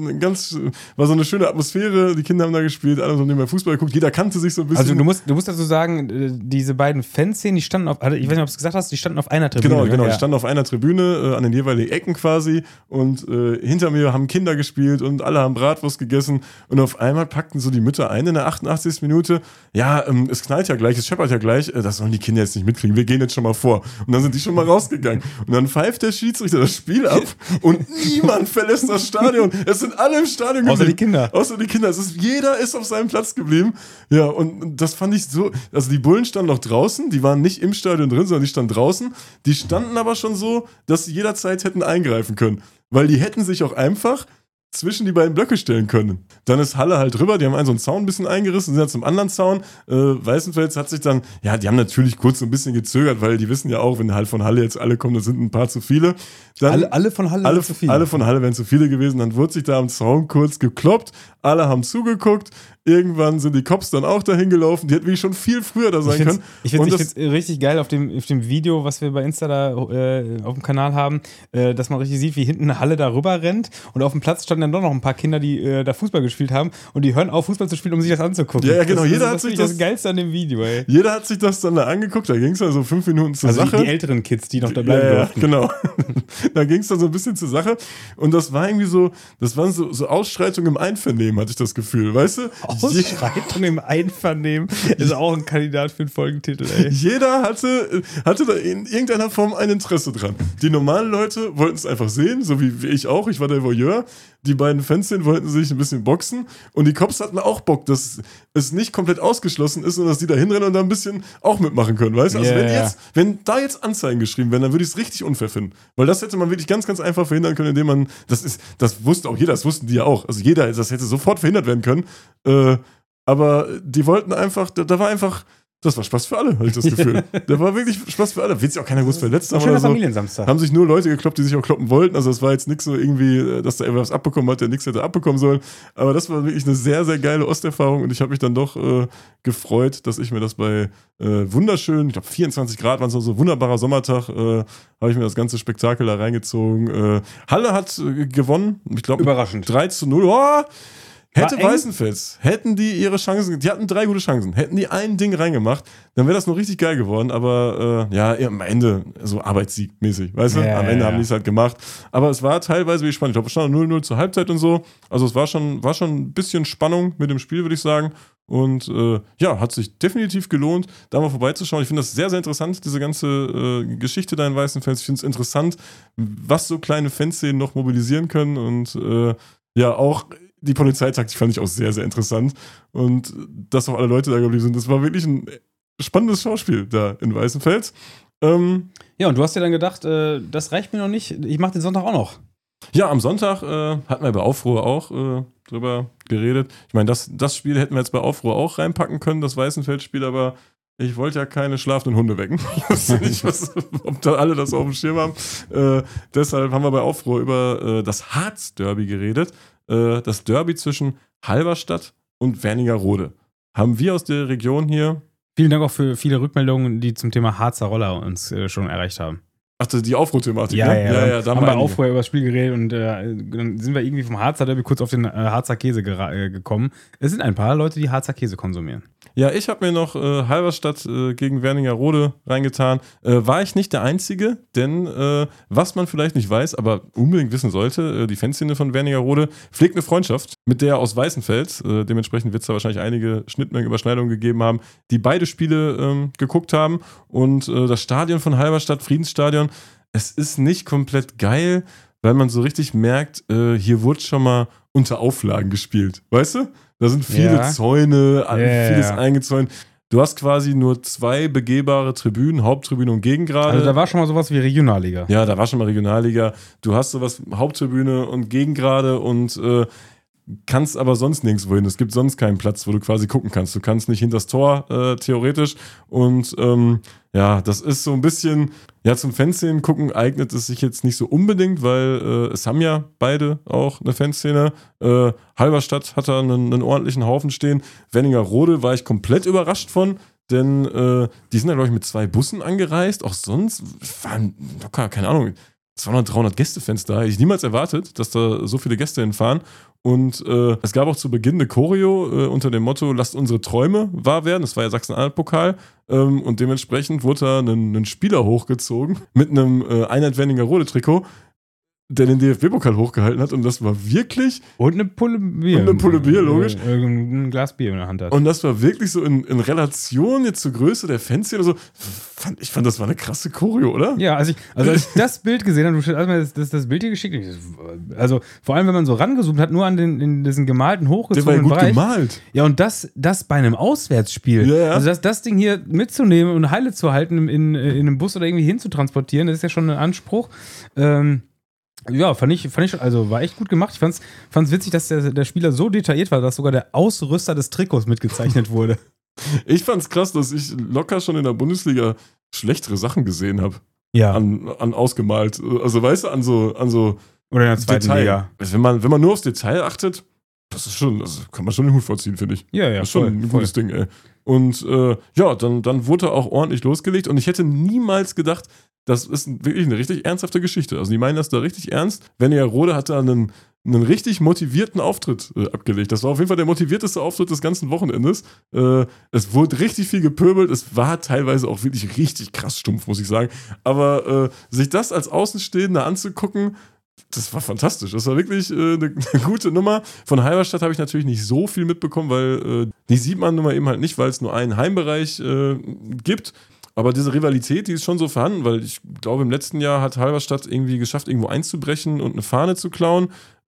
so eine schöne Atmosphäre. Die Kinder haben da gespielt, alle haben nebenbei Fußball geguckt, jeder kannte sich so ein bisschen. Also du musst dazu sagen, diese beiden Fanszenen, die standen auf, ich weiß nicht, ob du es gesagt hast, die standen auf einer Tribüne. Genau, ja. Die standen auf einer Tribüne, an den jeweiligen Ecken quasi. Und hinter mir haben Kinder gespielt und alle haben Bratwurst gegessen. Und auf einmal packten so die Mütter ein in der 88. Minute. Ja, es knallt ja gleich, es scheppert ja gleich. Das sollen die Kinder jetzt nicht mitkriegen. Wir gehen jetzt schon mal vor. Und dann sind die schon mal rausgegangen. Und dann pfeift der Schiedsrichter das Spiel ab und niemand verlässt das Stadion. Es sind alle im Stadion geblieben. Außer die Kinder. Jeder ist auf seinem Platz geblieben. Ja, und das fand ich so. Also die Bullen standen noch draußen. Die waren nicht im Stadion drin, sondern die standen draußen. Die standen aber schon so, dass sie jederzeit hätten eingreifen können. Weil die hätten sich auch einfach zwischen die beiden Blöcke stellen können. Dann ist Halle halt drüber, die haben einen so einen Zaun ein bisschen eingerissen, sind dann zum anderen Zaun. Weißenfels hat sich dann, ja, die haben natürlich kurz so ein bisschen gezögert, weil die wissen ja auch, wenn halt von Halle jetzt alle kommen, das sind ein paar zu viele. Dann, alle von Halle wären zu viele. Alle von Halle wären zu viele gewesen, dann wurde sich da am Zaun kurz gekloppt, alle haben zugeguckt, irgendwann sind die Cops dann auch dahin gelaufen, die hätten wirklich schon viel früher da sein können. Ich finde es richtig geil auf dem Video, was wir bei Insta da auf dem Kanal haben, dass man richtig sieht, wie hinten eine Halle da rüber rennt und auf dem Platz standen dann doch noch ein paar Kinder, die da Fußball gespielt haben und die hören auf, Fußball zu spielen, um sich das anzugucken. Ja, genau. Das ist das Geilste an dem Video, ey. Jeder hat sich das dann da angeguckt, da ging es also 5 Minuten zur Sache. Die älteren Kids, die noch da bleiben durften. Genau. Da ging es dann so ein bisschen zur Sache und das war irgendwie so, das waren so Ausschreitungen im Einvernehmen, hatte ich das Gefühl, weißt du? Ausschreitung im Einvernehmen ist auch ein Kandidat für einen Folgentitel, ey. Jeder hatte da in irgendeiner Form ein Interesse dran. Die normalen Leute wollten es einfach sehen, so wie ich auch, ich war der Voyeur. Die beiden Fanszenen wollten sich ein bisschen boxen und die Cops hatten auch Bock, dass es nicht komplett ausgeschlossen ist und dass die da hinrennen und da ein bisschen auch mitmachen können, weißt du? Also wenn da jetzt Anzeigen geschrieben werden, dann würde ich es richtig unfair finden. Weil das hätte man wirklich ganz, ganz einfach verhindern können, indem man, das wusste auch jeder, das wussten die ja auch. Also das hätte sofort verhindert werden können. Aber die wollten einfach, das war Spaß für alle, habe ich das Gefühl. Da war wirklich Spaß für alle. Wird sich auch keiner groß verletzt haben. Schöner Familiensamstag. Haben sich nur Leute gekloppt, die sich auch kloppen wollten. Also es war jetzt nichts so irgendwie, dass da irgendwas abbekommen hat, der nichts hätte abbekommen sollen. Aber das war wirklich eine sehr, sehr geile Osterfahrung und ich habe mich dann doch gefreut, dass ich mir das bei wunderschön, ich glaube 24 Grad waren es so wunderbarer Sommertag, habe ich mir das ganze Spektakel da reingezogen. Halle hat gewonnen. Ich glaube überraschend. 3-0. Oh! Hätte Weißenfels, hätten die ihre Chancen, die hatten 3 gute Chancen, hätten die ein Ding reingemacht, dann wäre das noch richtig geil geworden, aber am Ende so Arbeitssiegmäßig, weißt du? Am Ende haben die es halt gemacht, aber es war teilweise wie spannend, ich glaube, es stand 0-0 zur Halbzeit und so, also es war schon ein bisschen Spannung mit dem Spiel, würde ich sagen. Und hat sich definitiv gelohnt, da mal vorbeizuschauen. Ich finde das sehr, sehr interessant, diese ganze Geschichte da in Weißenfels. Ich finde es interessant, was so kleine Fanszenen noch mobilisieren können und auch die Polizeitaktik fand ich auch sehr, sehr interessant. Und dass auch alle Leute da geblieben sind, das war wirklich ein spannendes Schauspiel da in Weißenfels. Und du hast dir dann gedacht, das reicht mir noch nicht, ich mache den Sonntag auch noch. Ja, am Sonntag hatten wir bei Aufruhr auch drüber geredet. Ich meine, das Spiel hätten wir jetzt bei Aufruhr auch reinpacken können, das Weißenfels-Spiel, aber ich wollte ja keine schlafenden Hunde wecken. Ich wusste nicht, ob da alle das auf dem Schirm haben. Deshalb haben wir bei Aufruhr über das Harz-Derby geredet. Das Derby zwischen Halberstadt und Wernigerode. Haben wir aus der Region hier... Vielen Dank auch für viele Rückmeldungen, die zum Thema Harzer Roller uns schon erreicht haben. Ach, die Aufruhr-Thematik, ja, ne? Ja, da haben wir Aufruhr über das Spiel geredet und dann sind wir irgendwie vom Harzer Derby kurz auf den Harzer Käse gekommen. Es sind ein paar Leute, die Harzer Käse konsumieren. Ja, ich habe mir noch Halberstadt gegen Wernigerode reingetan. War ich nicht der Einzige, denn was man vielleicht nicht weiß, aber unbedingt wissen sollte, die Fanszene von Wernigerode pflegt eine Freundschaft mit der aus Weißenfels. Dementsprechend wird es da wahrscheinlich einige Schnittmengen, Überschneidungen gegeben haben, die beide Spiele geguckt haben. Und das Stadion von Halberstadt, Friedensstadion, es ist nicht komplett geil, weil man so richtig merkt, hier wurde schon mal unter Auflagen gespielt. Weißt du? Da sind viele Zäune, vieles eingezäunt. Du hast quasi nur 2 begehbare Tribünen, Haupttribüne und Gegengrade. Also da war schon mal sowas wie Regionalliga. Ja, da war schon mal Regionalliga. Du hast sowas Haupttribüne und Gegengrade und kannst aber sonst nirgendwo hin. Es gibt sonst keinen Platz, wo du quasi gucken kannst. Du kannst nicht hinter das Tor, theoretisch. Und das ist so ein bisschen, Ja, zum Fanszenen gucken eignet es sich jetzt nicht so unbedingt, weil es haben ja beide auch eine Fanszene. Halberstadt hat da einen ordentlichen Haufen stehen. Wernigerode war ich komplett überrascht von, denn die sind ja, glaube ich, mit 2 Bussen angereist. Auch sonst waren locker, keine Ahnung, 200, 300 Gästefans da. Hätte ich niemals erwartet, dass da so viele Gäste hinfahren. Und es gab auch zu Beginn eine Choreo unter dem Motto, lasst unsere Träume wahr werden. Das war ja Sachsen-Anhalt-Pokal. Und dementsprechend wurde da ein Spieler hochgezogen mit einem Einheit Wernigerode-Trikot, der den DFB-Pokal hochgehalten hat. Und das war wirklich... Und eine Pulle Bier. Und eine Pulle Bier, logisch. Ein Glas Bier in der Hand hat. Und das war wirklich so in Relation jetzt zur Größe der Fanszene oder so. Ich fand, das war eine krasse Choreo, oder? Ja, als ich das Bild gesehen habe, als mir das Bild hier geschickt hast, also vor allem, wenn man so rangezoomt hat, nur in diesen gemalten, hochgezogenen Bereich. Der war ja gut Bereich. gemalt. Ja, und das bei einem Auswärtsspiel. Ja, ja. Also das Ding hier mitzunehmen und heile zu halten in einem Bus oder irgendwie hinzutransportieren, das ist ja schon ein Anspruch. Ja, fand ich schon, also war echt gut gemacht. Ich fand's witzig, dass der Spieler so detailliert war, dass sogar der Ausrüster des Trikots mitgezeichnet wurde. Ich fand's krass, dass ich locker schon in der Bundesliga schlechtere Sachen gesehen habe. Ja. An ausgemalt. Also weißt du, an so oder in der zweiten Detail. Liga. Also, wenn man nur aufs Detail achtet, das ist schon, also kann man schon den Hut vorziehen, finde ich. Ja, das ist schon ein gutes Ding, ey. Und ja, dann wurde auch ordentlich losgelegt und ich hätte niemals gedacht, das ist wirklich eine richtig ernsthafte Geschichte. Also die meinen das da richtig ernst. Wernigerode hat da einen richtig motivierten Auftritt abgelegt. Das war auf jeden Fall der motivierteste Auftritt des ganzen Wochenendes. Es wurde richtig viel gepöbelt. Es war teilweise auch wirklich richtig krass stumpf, muss ich sagen. Aber sich das als Außenstehender anzugucken, das war fantastisch. Das war wirklich eine gute Nummer. Von Halberstadt habe ich natürlich nicht so viel mitbekommen, weil die sieht man nun mal eben halt nicht, weil es nur einen Heimbereich gibt. Aber diese Rivalität, die ist schon so vorhanden, weil ich glaube, im letzten Jahr hat Halberstadt irgendwie geschafft, irgendwo einzubrechen und eine Fahne zu klauen.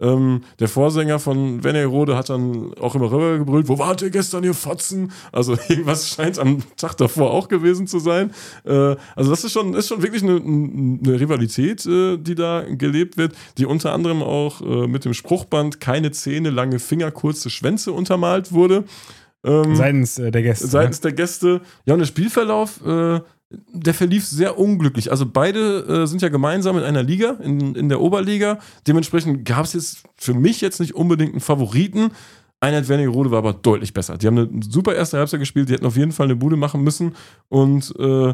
Der Vorsänger von Wernigerode hat dann auch immer rübergebrüllt, wo wart ihr gestern, ihr Fotzen? Also irgendwas scheint am Tag davor auch gewesen zu sein. Also das ist schon wirklich eine Rivalität, die da gelebt wird, die unter anderem auch mit dem Spruchband keine Zähne, lange Finger, kurze Schwänze untermalt wurde. Seitens der Gäste. Seitens der Gäste. Ja, und der Spielverlauf, der verlief sehr unglücklich. Also beide sind ja gemeinsam in einer Liga, in der Oberliga. Dementsprechend gab es jetzt für mich jetzt nicht unbedingt einen Favoriten. Einheit Wernigerode war aber deutlich besser. Die haben eine super erste Halbzeit gespielt, die hätten auf jeden Fall eine Bude machen müssen. Und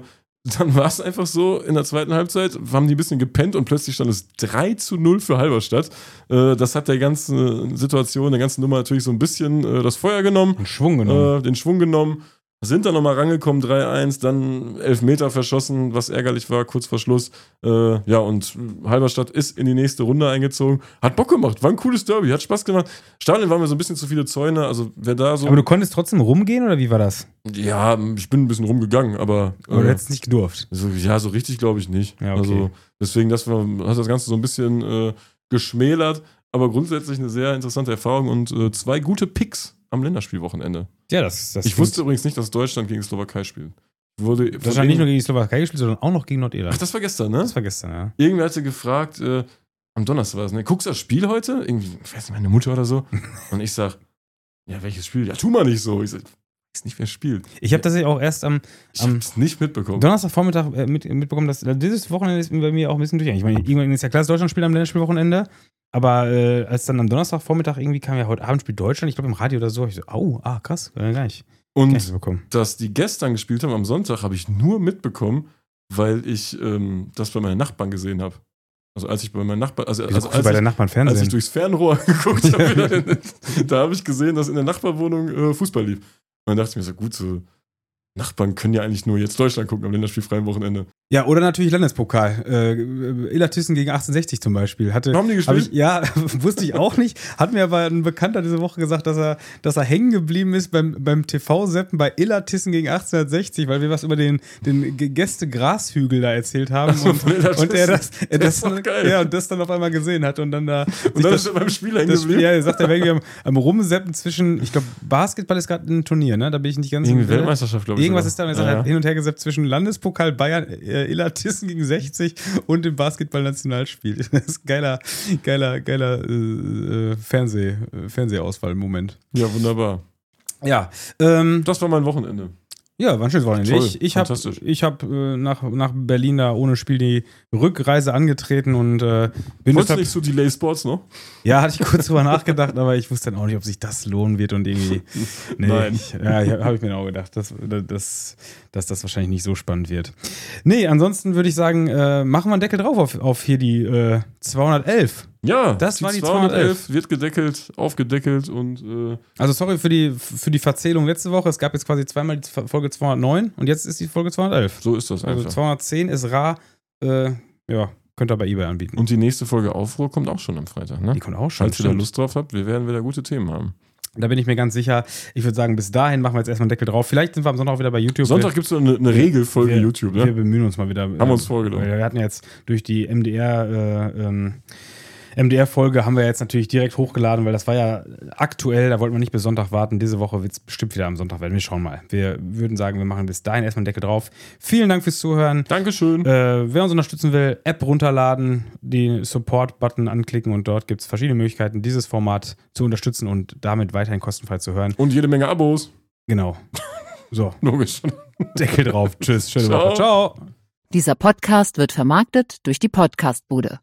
dann war es einfach so, in der zweiten Halbzeit haben die ein bisschen gepennt und plötzlich stand es 3:0 für Halberstadt. Das hat der ganzen Situation, der ganzen Nummer natürlich so ein bisschen das Feuer genommen. Den Schwung genommen. Sind dann nochmal rangekommen, 3:1, dann 11 Meter verschossen, was ärgerlich war, kurz vor Schluss. Ja, und Halberstadt ist in die nächste Runde eingezogen. Hat Bock gemacht, war ein cooles Derby, hat Spaß gemacht. Stadion waren mir so ein bisschen zu viele Zäune, also wer da so... Aber du konntest trotzdem rumgehen, oder wie war das? Ja, ich bin ein bisschen rumgegangen, aber... Aber du hättest nicht gedurft. So richtig glaube ich nicht. Ja, okay. Also deswegen, hat das Ganze so ein bisschen geschmälert, aber grundsätzlich eine sehr interessante Erfahrung und 2 gute Picks am Länderspielwochenende. Ja, das ich wusste übrigens nicht, dass Deutschland gegen Slowakei spielt. Deutschland nicht nur gegen die Slowakei gespielt, sondern auch noch gegen Nordirland. Ach, das war gestern, ne? Das war gestern, ja. Irgendwer hatte gefragt, am Donnerstag war es, ne? Guckst du das Spiel heute? Irgendwie, ich weiß nicht, meine Mutter oder so. Und ich sag, ja, welches Spiel? Ja, tu mal nicht so. Ich sag, ich weiß nicht, wer spielt. Ich habe das ja auch erst ich hab's nicht mitbekommen. Donnerstagvormittag mitbekommen, dass dieses Wochenende ist bei mir auch ein bisschen durch. Ich meine, irgendwann ist ja klar, dass Deutschland spielt am Länderspielwochenende. Aber als dann am Donnerstagvormittag irgendwie kam, ja, heute Abend spielt Deutschland, ich glaube im Radio oder so, ich so, krass, gar nicht. Und dass die gestern gespielt haben am Sonntag, habe ich nur mitbekommen, weil ich das bei meinen Nachbarn gesehen habe. Also als ich bei meinen Nachbarn, als der Nachbarn Fernsehen? Als ich durchs Fernrohr geguckt habe, da habe ich gesehen, dass in der Nachbarwohnung Fußball lief. Und dann dachte ich mir so, gut, so Nachbarn können ja eigentlich nur jetzt Deutschland gucken am länderspielfreien Wochenende. Ja, oder natürlich Landespokal. Illertissen gegen 1860 zum Beispiel. Haben die gespielt? Wusste ich auch nicht. Hat mir aber ein Bekannter diese Woche gesagt, dass er hängen geblieben ist beim TV-Seppen bei Illertissen gegen 1860, weil wir was über den Gäste-Grashügel da erzählt haben. Und er das dann auf einmal gesehen hat und dann da. Und dann ist er beim Spiel hängen geblieben. Ja, er sagt, er wäre am Rumseppen zwischen, ich glaube, Basketball ist gerade ein Turnier, ne? Da bin ich nicht ganz. Irgendwie Weltmeisterschaft, glaube ich. Irgendwas ist da, und er sagt, hin und her gesappt zwischen Landespokal Bayern, Illertissen gegen 60 und dem Basketball-Nationalspiel. Das ist ein geiler Fernsehauswahl-Moment. Ja, wunderbar. Ja. Das war mein Wochenende. Ja, war ein schönes Wochenende. Toll, Ich hab nach Berlin da ohne Spiel die Rückreise angetreten und bin Wolltest du nicht so Delay Sports noch? Ja, hatte ich kurz drüber nachgedacht, aber ich wusste dann auch nicht, ob sich das lohnen wird und irgendwie. Nee, Nein. Habe ich mir auch gedacht, dass das wahrscheinlich nicht so spannend wird. Nee, ansonsten würde ich sagen, machen wir einen Deckel drauf auf hier die 211. Ja, das war die 211. Wird gedeckelt, aufgedeckelt und. Also, sorry für die Verzählung letzte Woche. Es gab jetzt quasi zweimal die Folge 209 und jetzt ist die Folge 211. So ist das einfach. Also 210 ist rar. Könnt ihr bei eBay anbieten. Und die nächste Folge Aufruhr kommt auch schon am Freitag, ne? Die kommt auch schon. Falls ihr da Lust drauf habt, wir werden wieder gute Themen haben. Da bin ich mir ganz sicher. Ich würde sagen, bis dahin machen wir jetzt erstmal einen Deckel drauf. Vielleicht sind wir am Sonntag auch wieder bei YouTube. Sonntag gibt es so eine Regelfolge YouTube, ne? Wir bemühen uns mal wieder. Haben wir uns vorgenommen. Wir hatten jetzt durch die MDR-Folge haben wir jetzt natürlich direkt hochgeladen, weil das war ja aktuell, da wollten wir nicht bis Sonntag warten. Diese Woche wird es bestimmt wieder am Sonntag werden. Wir schauen mal. Wir würden sagen, wir machen bis dahin erstmal einen Deckel drauf. Vielen Dank fürs Zuhören. Dankeschön. Wer uns unterstützen will, App runterladen, den Support-Button anklicken und dort gibt es verschiedene Möglichkeiten, dieses Format zu unterstützen und damit weiterhin kostenfrei zu hören. Und jede Menge Abos. Genau. So. Logisch. Deckel drauf. Tschüss. Schöne Woche. Ciao. Dieser Podcast wird vermarktet durch die Podcastbude.